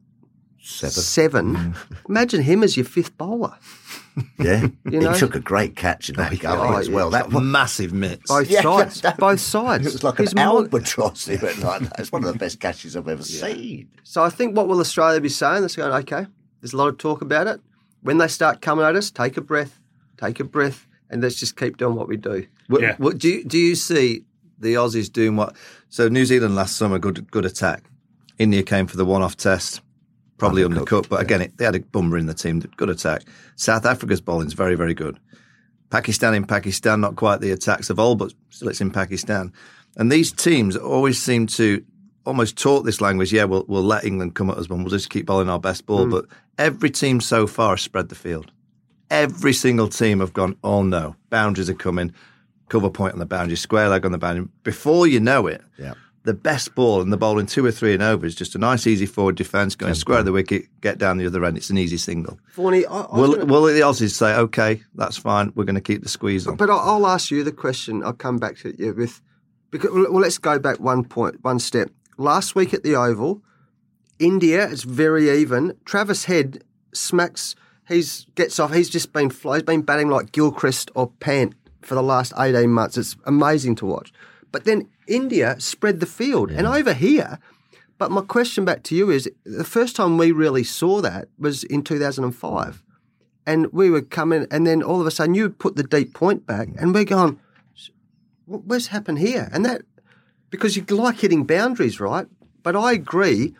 Imagine him as your fifth bowler. Yeah. He took a great catch in that gully as well. That massive mitts. Both sides. It was like an albatross. He went like that. It's one of the best catches I've ever seen. So I think what will Australia be saying? They're going, okay, there's a lot of talk about it. When they start coming at us, take a breath, and let's just keep doing what we do. Do you see the Aussies doing what? So New Zealand last summer, good attack. India came for the one-off test. Probably undercut, but again, they had a bummer in the team. Good attack. South Africa's bowling's very, very good. Pakistan, not quite the attacks of old, but still it's in Pakistan. And these teams always seem to almost taught this language. Yeah, we'll let England come at us, but we'll just keep bowling our best ball. But every team so far has spread the field. Every single team have gone, oh no, boundaries are coming, cover point on the boundary, square leg on the boundary. Before you know it, the best ball in the bowling 2 or 3 and over is just a nice, easy forward defence, going square the wicket, get down the other end. It's an easy single. Forney, will the Aussies say, okay, that's fine, we're going to keep the squeeze on? But I'll ask you the question. I'll come back to you with, because let's go back one step. Last week at the Oval, India, it's very even. Travis Head smacks, gets off. He's been batting like Gilchrist or Pant for the last 18 months. It's amazing to watch. But then India spread the field. And over here, but my question back to you is, the first time we really saw that was in 2005. And we were coming, and then all of a sudden you put the deep point back, and we're going, what's happened here? And that, because you like hitting boundaries, right? But I agree,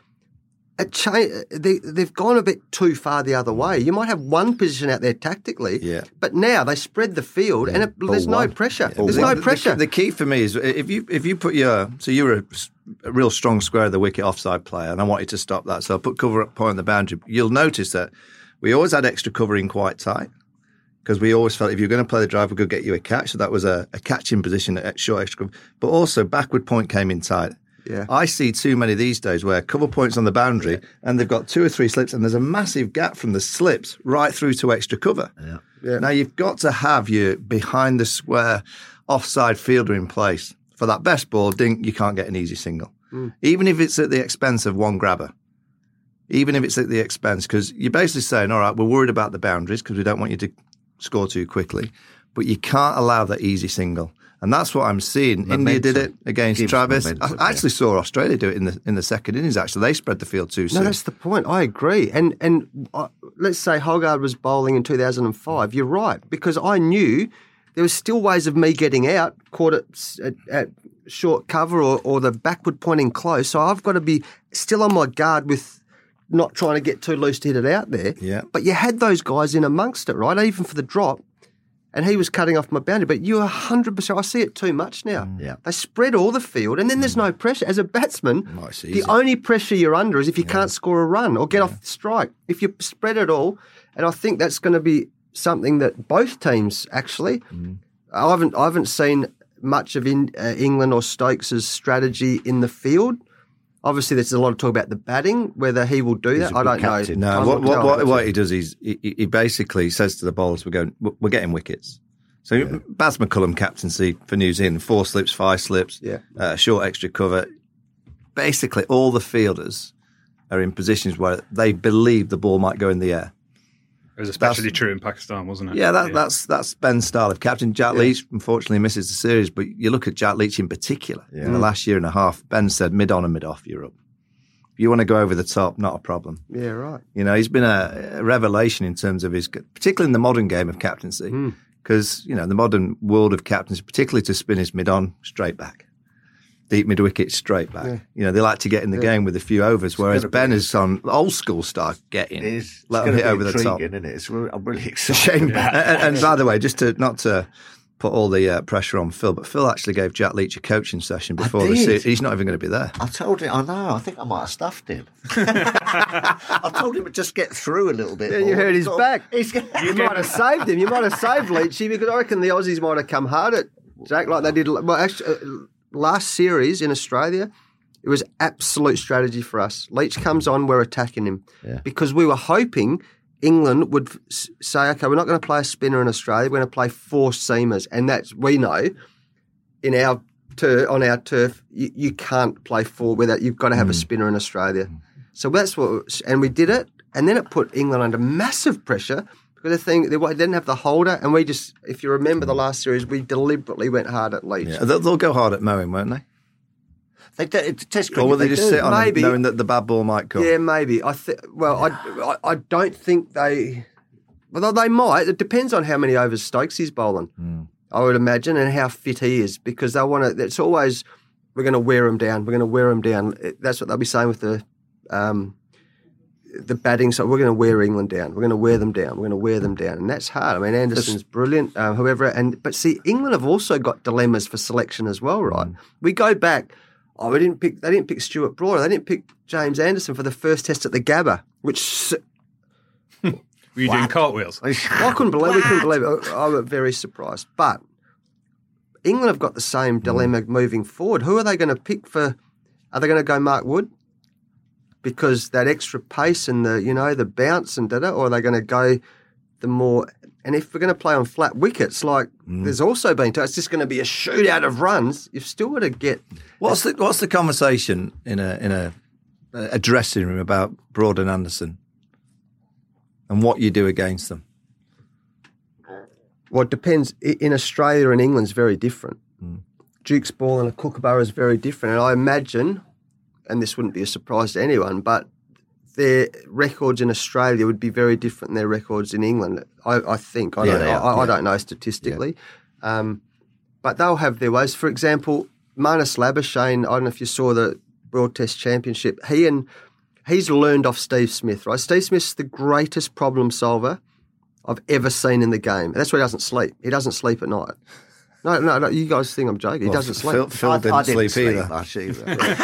they've gone a bit too far the other way. You might have one position out there tactically, but now they spread the field and there's no pressure. There's no pressure. The key for me is if you put so you were a real strong square of the wicket offside player, and I wanted to stop that, so I put cover up point on the boundary. You'll notice that we always had extra cover in quite tight, because we always felt if you're going to play the drive, we could get you a catch. So that was a catching position at short extra cover. But also backward point came in tight. Yeah. I see too many these days where cover points on the boundary and they've got 2 or 3 slips and there's a massive gap from the slips right through to extra cover. Yeah. Now you've got to have your behind the square offside fielder in place. For that best ball, you can't get an easy single. Even if it's at the expense of one grabber. Even if it's at the expense, because you're basically saying, all right, we're worried about the boundaries because we don't want you to score too quickly, but you can't allow that easy single. And that's what I'm seeing. India did it against Travis. I actually saw Australia do it in the second innings, actually. They spread the field too soon. No, that's the point. I agree. And let's say Hogarth was bowling in 2005. You're right, because I knew there was still ways of me getting out, caught at short cover or the backward pointing close. So I've got to be still on my guard with not trying to get too loose to hit it out there. Yeah. But you had those guys in amongst it, right? Even for the drop. And he was cutting off my boundary. But you're 100%. I see it too much now. They spread all the field, and then there's no pressure. As a batsman, the only pressure you're under is if you can't score a run or get off the strike. If you spread it all, and I think that's going to be something that both teams actually. I haven't seen much of England or Stokes' strategy in the field. Obviously, there's a lot of talk about the batting, whether he will do that. I don't know. No, what he does is he basically says to the bowlers, we're getting wickets. So Baz McCullum captaincy for New Zealand, 4 slips, 5 slips, short extra cover. Basically, all the fielders are in positions where they believe the ball might go in the air. It was especially true in Pakistan, wasn't it? Yeah, that's Ben's style of captain. Jack Leach unfortunately misses the series, but you look at Jack Leach in particular. In the last year and a half, Ben said mid-on and mid-off, you're up. If you want to go over the top, not a problem. Yeah, right. You know, he's been a revelation in terms of his, particularly in the modern game of captaincy, because, you know, the modern world of captaincy, particularly to spin his mid-on, straight back. Deep mid-wicket, straight back. Yeah. You know, they like to get in the game with a few overs, whereas Ben is on old school style getting. Let him hit over the top. Isn't it? I'm really excited. And by the way, just not to put all the pressure on Phil, but Phil actually gave Jack Leach a coaching session before the series. He's not even going to be there. I told him, I know, I think I might have stuffed him. I told him to just get through a little bit more. You heard his back. You might have saved him. You might have saved Leachy, because I reckon the Aussies might have come hard at Jack like they did. Well, actually, last series in Australia, it was absolute strategy for us. Leach comes on, we're attacking him. Because we were hoping England would say, okay, we're not going to play a spinner in Australia, we're going to play 4 seamers. And that's, we know, in our on our turf, you can't play 4 without, you've got to have a spinner in Australia. So that's what, and we did it, and then it put England under massive pressure because they didn't have the holder, and we just, if you remember the last series, we deliberately went hard at Leach. Yeah, they'll go hard at mowing, won't they? Test cricket, or will they just sit on maybe, it, knowing that the bad ball might come? Yeah, maybe. I don't think they. Well, they might. It depends on how many overs Stokes is bowling. I would imagine, and how fit he is, because they want to. It's always, we're going to wear him down. We're going to wear him down. That's what they'll be saying with the batting. So we're going to wear England down. We're going to wear them down. We're going to wear them down, and that's hard. I mean, Anderson's brilliant. However, but see, England have also got dilemmas for selection as well, right? We go back. Oh, they didn't pick Stuart Broad. They didn't pick James Anderson for the first test at the Gabba, which. Were you doing cartwheels? I couldn't believe it. We couldn't believe it. I was very surprised. But England have got the same dilemma moving forward. Who are they going to pick for? Are they going to go Mark Wood? Because that extra pace and the bounce and or are they going to go the more? And if we're going to play on flat wickets, like there's also been, it's just going to be a shootout of runs. You've still got to get. What's the conversation in a dressing room about Broad and Anderson, and what you do against them? Well, it depends. In Australia and England's very different. Duke's ball and a Kookaburra is very different, and I imagine, and this wouldn't be a surprise to anyone, but their records in Australia would be very different than their records in England. I think. I don't know statistically. Yeah. But they'll have their ways. For example, Marnus Labuschagne, I don't know if you saw the World Test Championship, he's learned off Steve Smith, right? Steve Smith's the greatest problem solver I've ever seen in the game. That's why he doesn't sleep. He doesn't sleep at night. No, you guys think I'm joking. He doesn't sleep. Phil didn't sleep either. Much either.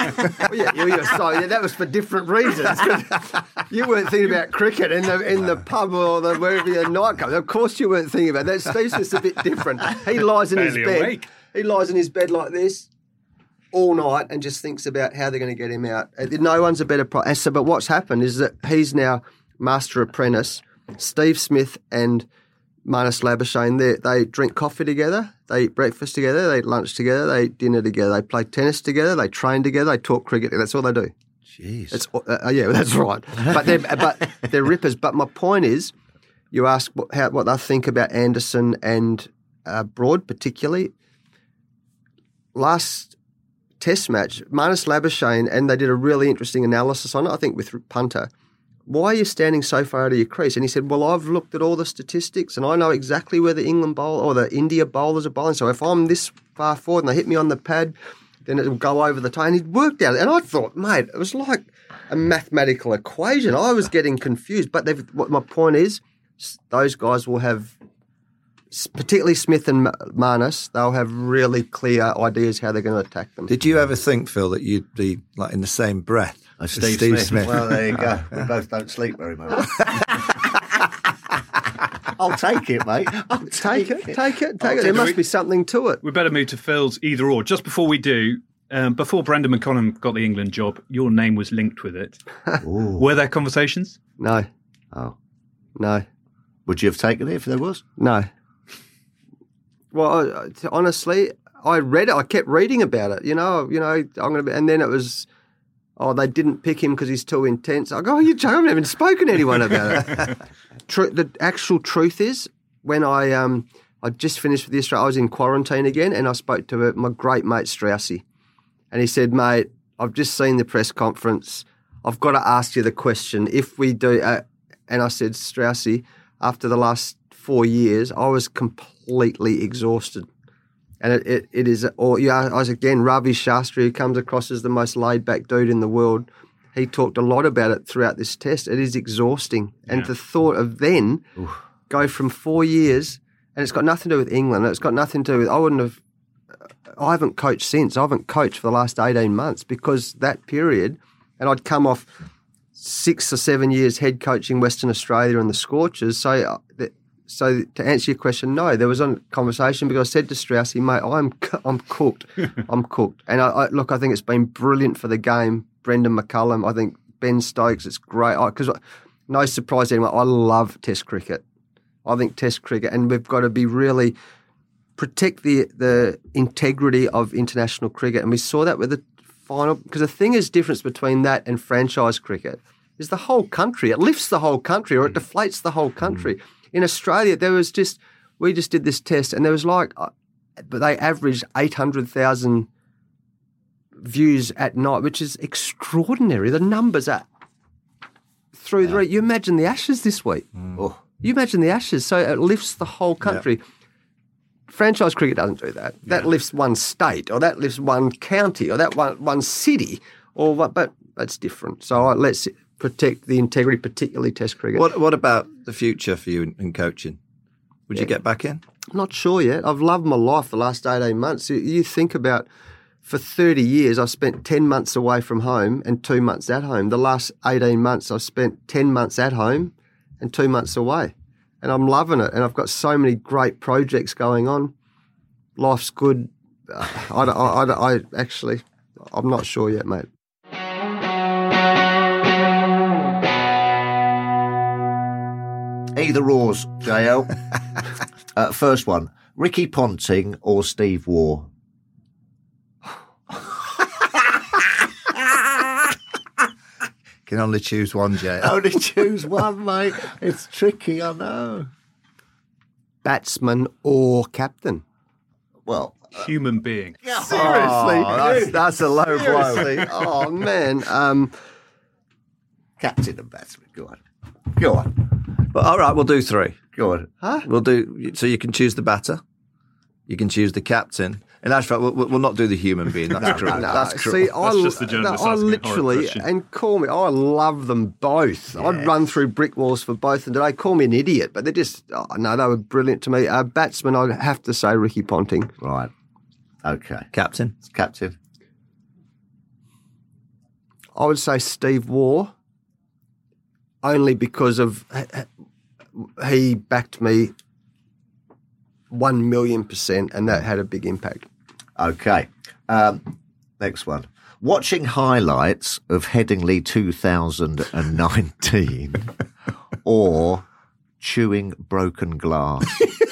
That was for different reasons. You weren't thinking about cricket in the pub or wherever your nightclub. Of course you weren't thinking about that. Steve Smith's a bit different. He lies in his bed. Awake. He lies in his bed like this all night and just thinks about how they're going to get him out. No one's a better but what's happened is that he's now master apprentice. Steve Smith and Marnus Labuschagne, they drink coffee together, they eat breakfast together, they eat lunch together, they eat dinner together, they play tennis together, they train together, they talk cricket. That's all they do. Jeez. That's right. But they're rippers. But my point is, you ask what they think about Anderson and Broad particularly. Last Test match, Marnus Labuschagne, and they did a really interesting analysis on it, I think with Punter. Why are you standing so far out of your crease? And he said, well, I've looked at all the statistics and I know exactly where the England bowl or the India bowlers are bowling. So if I'm this far forward and they hit me on the pad, then it'll go over the toe. And he'd worked out. And I thought, mate, it was like a mathematical equation. I was getting confused. But what my point is, those guys will have, particularly Smith and Marnus, they'll have really clear ideas how they're going to attack them. Did you ever think, Phil, that you'd be like in the same breath? Steve Smith. Well, there you go. We both don't sleep very much. I'll take it, mate. I'll take it. Take it. There must be something to it. We better move to Phil's either or. Just before we do, before Brendan McConnum got the England job, your name was linked with it. Were there conversations? No. Oh. No. Would you have taken it if there was? No. Well, honestly, I read it. I kept reading about it. I'm going to be, and then it was. oh, they didn't pick him because he's too intense. I go, oh, you're joking. I haven't even spoken to anyone about it. The actual truth is, when I just finished with the Australia, I was in quarantine again, and I spoke to my great mate Straussy, and he said, mate, I've just seen the press conference. I've got to ask you the question. If we do, and I said, Straussy, after the last 4 years, I was completely exhausted. And it is, or I was again, Ravi Shastri, who comes across as the most laid-back dude in the world. He talked a lot about it throughout this test. It is exhausting. Yeah. And the thought of then go from 4 years, and it's got nothing to do with England. It's got nothing to do with, I haven't coached since. I haven't coached for the last 18 months because that period, and I'd come off 6 or 7 years head coaching Western Australia and the Scorchers. So to answer your question, no, there was a conversation because I said to Straussy, mate, I'm cooked. I'm cooked. And I think it's been brilliant for the game. Brendan McCullum, I think Ben Stokes, it's great. Because no surprise to anyone, I love Test cricket. I think Test cricket, and we've got to be really protect the integrity of international cricket. And we saw that with the final, because the thing is difference between that and franchise cricket is the whole country. It lifts the whole country or it deflates the whole country. In Australia, we just did this test, and there was but they averaged 800,000 views at night, which is extraordinary. The numbers are through the roof. You imagine the Ashes this week. Oh. You imagine the Ashes. So it lifts the whole country. Yeah. Franchise cricket doesn't do that. That lifts one state, or that lifts one county, or that one city, but that's different. So let's protect the integrity, particularly Test cricket. What about the future for you in coaching? Would you get back in? I'm not sure yet. I've loved my life the last 18 months. You think about, for 30 years, I've spent 10 months away from home and 2 months at home. The last 18 months, I've spent 10 months at home and 2 months away. And I'm loving it. And I've got so many great projects going on. Life's good. I'm not sure yet, mate. Either ors, JL. First one, Ricky Ponting or Steve Waugh? Can only choose one, JL. Only choose one, mate. It's tricky, I know. Batsman or captain? Well, human being. Seriously, that's a low blow. Oh man, captain and batsman. Go on. Well, all right, we'll do three. Go on. Huh? We'll do. So you can choose the batter, you can choose the captain. In actual fact, we'll not do the human being. That's cruel. That's cruel. See, that's just the journalist I literally, and call me, I love them both. Yes. I'd run through brick walls for both, and today call me an idiot, but they're just, they were brilliant to me. Batsman, I'd have to say Ricky Ponting. Right. Okay. Captain. I would say Steve Waugh, only because of he backed me 1,000,000%, and that had a big impact. Okay. Next one. Watching highlights of Headingley 2019 or chewing broken glass?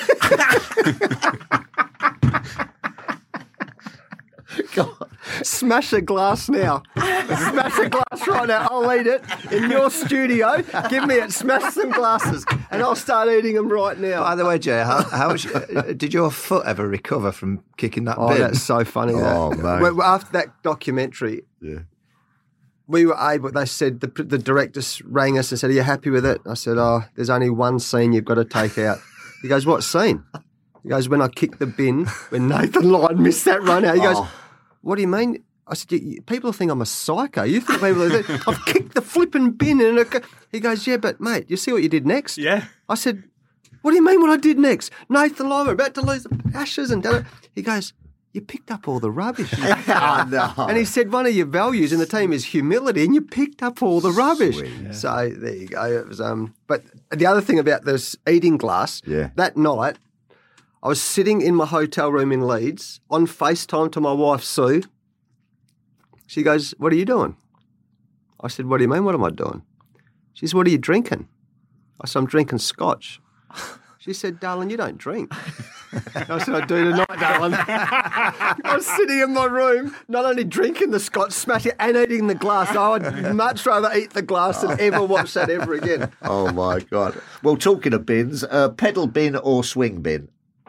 God. Smash a glass now. Smash a glass right now. I'll eat it in your studio. Give me it. Smash some glasses, and I'll start eating them right now. By the way, Jay, how did your foot ever recover from kicking that bin? Oh, that's so funny. Man. After that documentary, we were able. They said the directors rang us and said, "Are you happy with it?" I said, "Oh, there's only one scene you've got to take out." He goes, "What scene?" He goes, "When I kicked the bin, when Nathan Lyon missed that run out." He goes, "What do you mean?" I said, "People think I'm a psycho. You think I've kicked the flipping bin." He goes, "Yeah, but mate, you see what you did next?" Yeah. I said, "What do you mean what I did next?" Nathan Lyon, we're about to lose the Ashes and da-da. He goes, "You picked up all the rubbish." Oh, no. And he said, "One of your values in the team is humility, and you picked up all the rubbish." Sweet, yeah. So there you go. It was, but the other thing about this eating glass, that night, I was sitting in my hotel room in Leeds on FaceTime to my wife, Sue. She goes, "What are you doing?" I said, "What do you mean, what am I doing?" She says, "What are you drinking?" I said, "I'm drinking scotch." She said, darling, you don't drink. I said, I do tonight, darling. I was sitting in my room, not only drinking the scotch, smashing it and eating the glass. I would much rather eat the glass than ever watch that ever again. Oh, my God. Well, talking of bins, pedal bin or swing bin?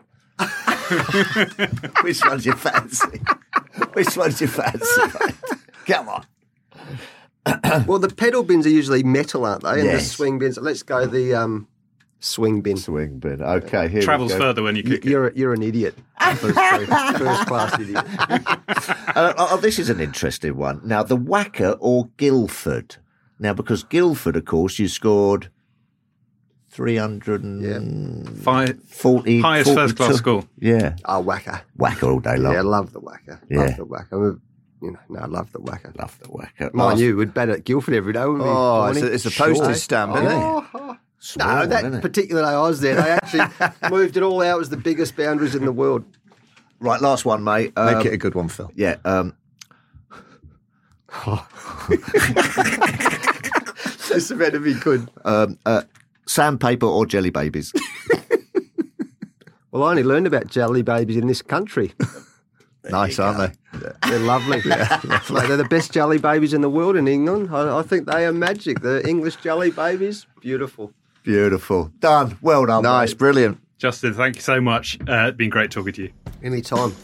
Which one's your fancy? Which one's your fancy, mate? Come on. Well, the pedal bins are usually metal, aren't they? And Yes. the swing bins, let's go the swing bin. Swing bin. Okay, here Travels we go. further when you kick it. You're an idiot. First class idiot. This is an interesting one. Now, the Wacker or Guildford? Now, because Guildford, of course, you scored 340. Highest first-class score. Yeah. Oh, Wacker. Wacker all day long. Yeah, I love the Wacker. Yeah. Love the Wacker. I love the Wacker. Love the Wacker. Mind you, we'd bet at Guildford every day, wouldn't we? Oh, Corny? it's a postage stamp, isn't it? No, Small, that isn't it? particular day I was there, they actually moved it all out. It was the biggest boundaries in the world. Right, last one, mate. Make it a good one, Phil. Yeah. This better be good. Sandpaper or jelly babies? Well, I only learned about jelly babies in this country. Nice, aren't they? They're lovely. Mate, they're the best jelly babies in the world in England. I think they are magic. The English jelly babies, beautiful. Beautiful. Done. Well done. Nice, mate. brilliant. Justin, thank you so much. It's been great talking to you. Anytime.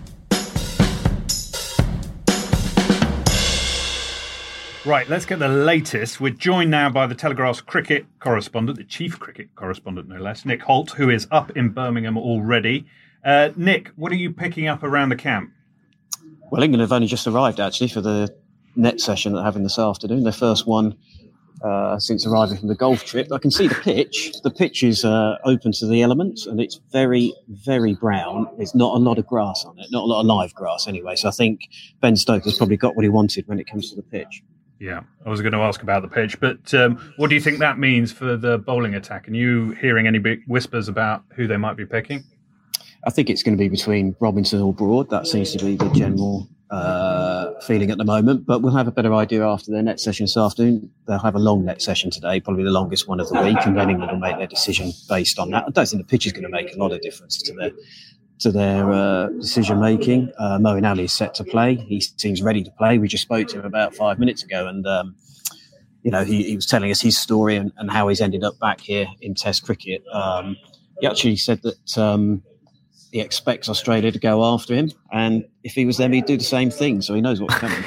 Right, let's get the latest. We're joined now by the Telegraph's cricket correspondent, the chief cricket correspondent, no less, Nick Holt, who is up in Birmingham already. Nick, what are you picking up around the camp? Well, England have only just arrived, actually, for the net session that they're having this afternoon. Their first one since arriving from the golf trip. I can see the pitch. The pitch is open to the elements, and it's very, very brown. There's not a lot of grass on it, not a lot of live grass anyway. So I think Ben Stokes probably got what he wanted when it comes to the pitch. Yeah, I was going to ask about the pitch, but what do you think that means for the bowling attack? Are you hearing any big whispers about who they might be picking? I think it's going to be between Robinson or Broad. That seems to be the general feeling at the moment. But we'll have a better idea after their net session this afternoon. They'll have a long net session today, probably the longest one of the week, and then England will make their decision based on that. I don't think the pitch is going to make a lot of difference to their decision making. Moeen Ali is set to play. He seems ready to play. We just spoke to him about 5 minutes ago, and he was telling us his story and how he's ended up back here in Test cricket. He actually said that he expects Australia to go after him, and if he was them, he'd do the same thing. So he knows what's coming.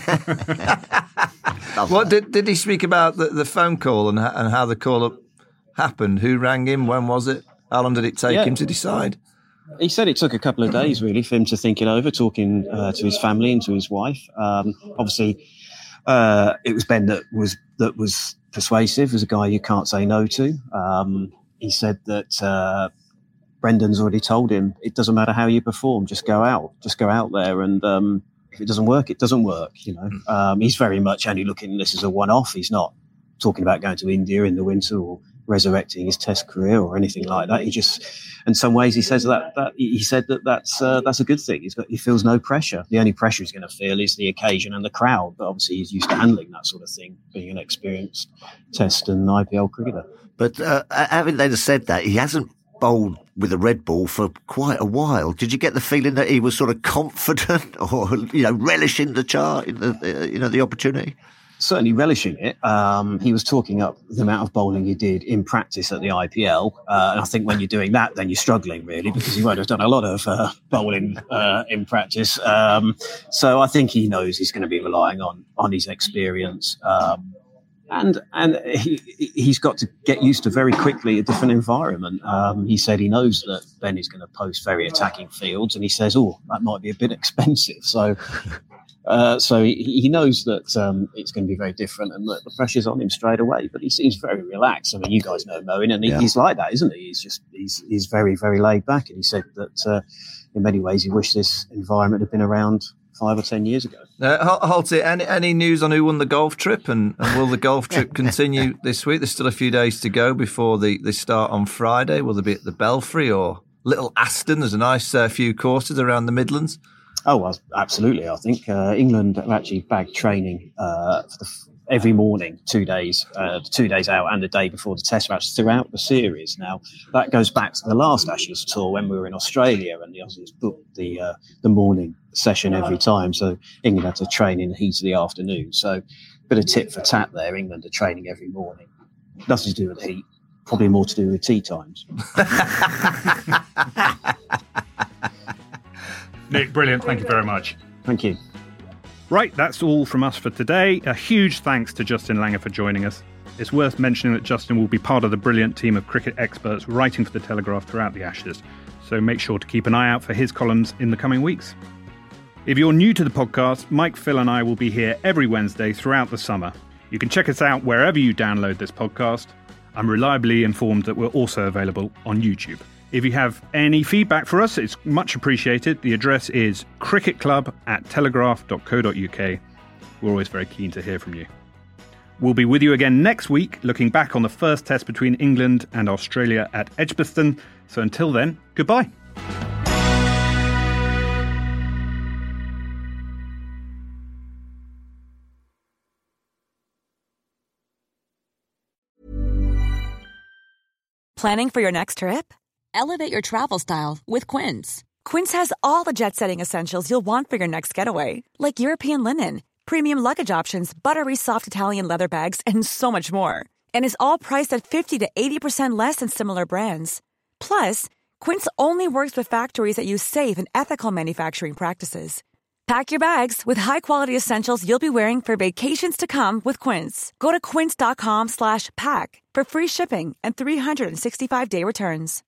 What did he speak about the phone call and how the call up happened? Who rang him? When was it? How long did it take him to decide? He said it took a couple of days, really, for him to think it over, talking to his family and to his wife. Obviously, it was Ben that was persuasive, as a guy you can't say no to. He said that Brendan's already told him it doesn't matter how you perform, just go out there, and if it doesn't work, it doesn't work. He's very much only looking at this as a one-off. He's not talking about going to India in the winter or resurrecting his Test career or anything like that. He just, in some ways, he says that's a good thing. He feels no pressure. The only pressure he's going to feel is the occasion and the crowd. But obviously, he's used to handling that sort of thing, being an experienced Test and IPL cricketer. But having then said that, he hasn't bowled with a red ball for quite a while. Did you get the feeling that he was sort of confident or relishing the opportunity? Certainly relishing it. He was talking up the amount of bowling he did in practice at the IPL. And I think when you're doing that, then you're struggling, really, because he won't have done a lot of bowling in practice. So I think he knows he's going to be relying on his experience. And he's got to get used to very quickly a different environment. He said he knows that Ben is going to post very attacking fields, and he says, that might be a bit expensive. So he knows that it's going to be very different, and that the pressure's on him straight away. But he seems very relaxed. I mean, you guys know Moeen, and he's like that, isn't he? He's very, very laid back. And he said that in many ways he wished this environment had been around 5 or 10 years ago. Holty, any news on who won the golf trip, and will the golf trip continue this week? There's still a few days to go before they start on Friday. Will they be at the Belfry or Little Aston? There's a nice few courses around the Midlands. Oh, well, absolutely. I think England have actually bagged training for every morning, 2 days out and the day before the test match throughout the series. Now, that goes back to the last Ashes tour when we were in Australia and the Aussies booked the morning session every time. So England had to train in the heat of the afternoon. So bit of tit for tat there. England are training every morning. Nothing to do with the heat. Probably more to do with tea times. Nick, brilliant. Thank you very much. Thank you. Right, that's all from us for today. A huge thanks to Justin Langer for joining us. It's worth mentioning that Justin will be part of the brilliant team of cricket experts writing for The Telegraph throughout the Ashes, so make sure to keep an eye out for his columns in the coming weeks. If you're new to the podcast, Mike, Phil and I will be here every Wednesday throughout the summer. You can check us out wherever you download this podcast. I'm reliably informed that we're also available on YouTube. If you have any feedback for us, it's much appreciated. The address is cricketclub@telegraph.co.uk. We're always very keen to hear from you. We'll be with you again next week, looking back on the first test between England and Australia at Edgbaston. So until then, goodbye. Planning for your next trip? Elevate your travel style with Quince. Quince has all the jet-setting essentials you'll want for your next getaway, like European linen, premium luggage options, buttery soft Italian leather bags, and so much more. And is all priced at 50 to 80% less than similar brands. Plus, Quince only works with factories that use safe and ethical manufacturing practices. Pack your bags with high-quality essentials you'll be wearing for vacations to come with Quince. Go to quince.com/pack for free shipping and 365-day returns.